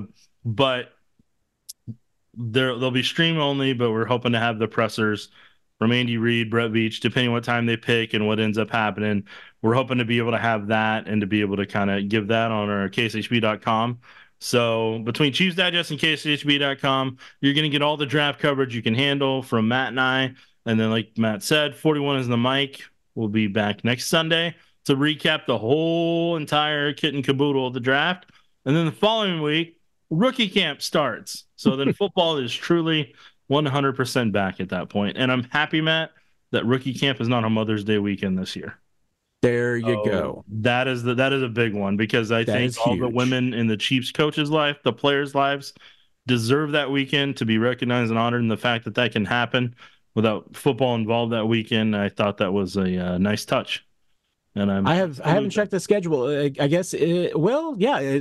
But they'll be stream only, but we're hoping to have the pressers from Andy Reid, Brett Veach, depending on what time they pick and what ends up happening. We're hoping to be able to have that and to be able to kind of give that on our KSHB.com. So between Chiefs Digest and KSHB.com, you're going to get all the draft coverage you can handle from Matt and I. And then, like Matt said, 41 is the mic. We'll be back next Sunday to recap the whole entire kit and caboodle of the draft. And then the following week, rookie camp starts. So then football is truly 100% back at that point. And I'm happy, Matt, that rookie camp is not on Mother's Day weekend this year. There you go. That is a big one, because I think all the women in the Chiefs coaches' life, the players' lives, deserve that weekend to be recognized and honored. And the fact that that can happen without football involved that weekend, I thought that was a nice touch. And I haven't checked the schedule. I guess it will.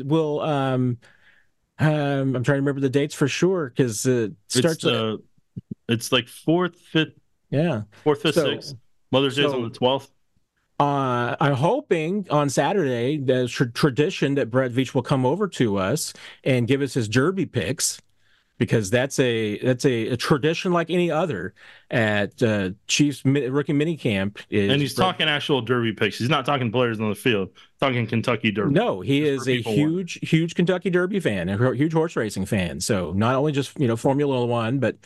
I'm trying to remember the dates for sure, because it starts. It's like 4th, 5th. Yeah, 4th, 5th, 6th. Mother's Day is on the 12th. I'm hoping on Saturday, the tradition that Brett Veach will come over to us and give us his Derby picks, because that's a tradition like any other at Chiefs rookie minicamp. And he's talking actual Derby picks. He's not talking players on the field. Talking Kentucky Derby. No, he is a huge Kentucky Derby fan, a huge horse racing fan. So not only just Formula One, but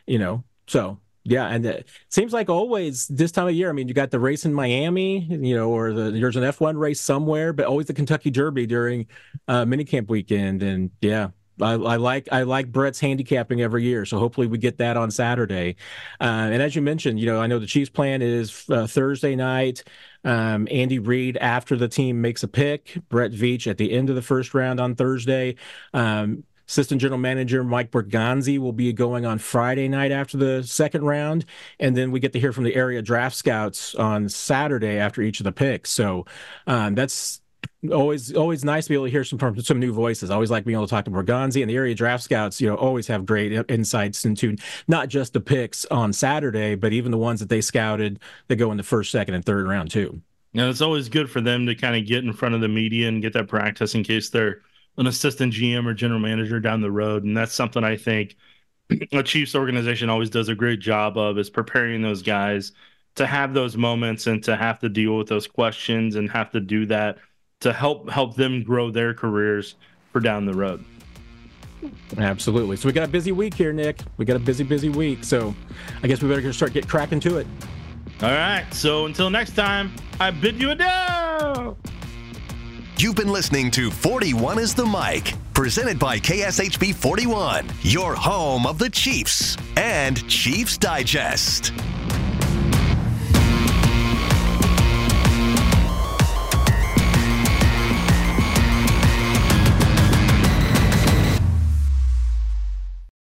so. Yeah, and it seems like always this time of year, I mean, you got the race in Miami, or there's an F1 race somewhere, but always the Kentucky Derby during minicamp weekend. And yeah, I like Brett's handicapping every year, so hopefully we get that on Saturday. And as you mentioned, I know the Chiefs' plan is Thursday night. Andy Reid after the team makes a pick, Brett Veach at the end of the first round on Thursday. Assistant General Manager Mike Berganzi will be going on Friday night after the second round, and then we get to hear from the area draft scouts on Saturday after each of the picks. So that's always nice to be able to hear some new voices. I always like being able to talk to Berganzi, and the area draft scouts, always have great insights into not just the picks on Saturday, but even the ones that they scouted that go in the first, second, and third round too. Now, it's always good for them to kind of get in front of the media and get that practice in case they're an assistant GM or general manager down the road. And that's something I think a Chiefs organization always does a great job of, is preparing those guys to have those moments and to have to deal with those questions and have to do that to help them grow their careers for down the road. Absolutely. So we got a busy week here, Nick. We got a busy week. So I guess we better start get cracking to it. All right. So until next time, I bid you adieu. You've been listening to 41 is the Mic, presented by KSHB 41, your home of the Chiefs and Chiefs Digest.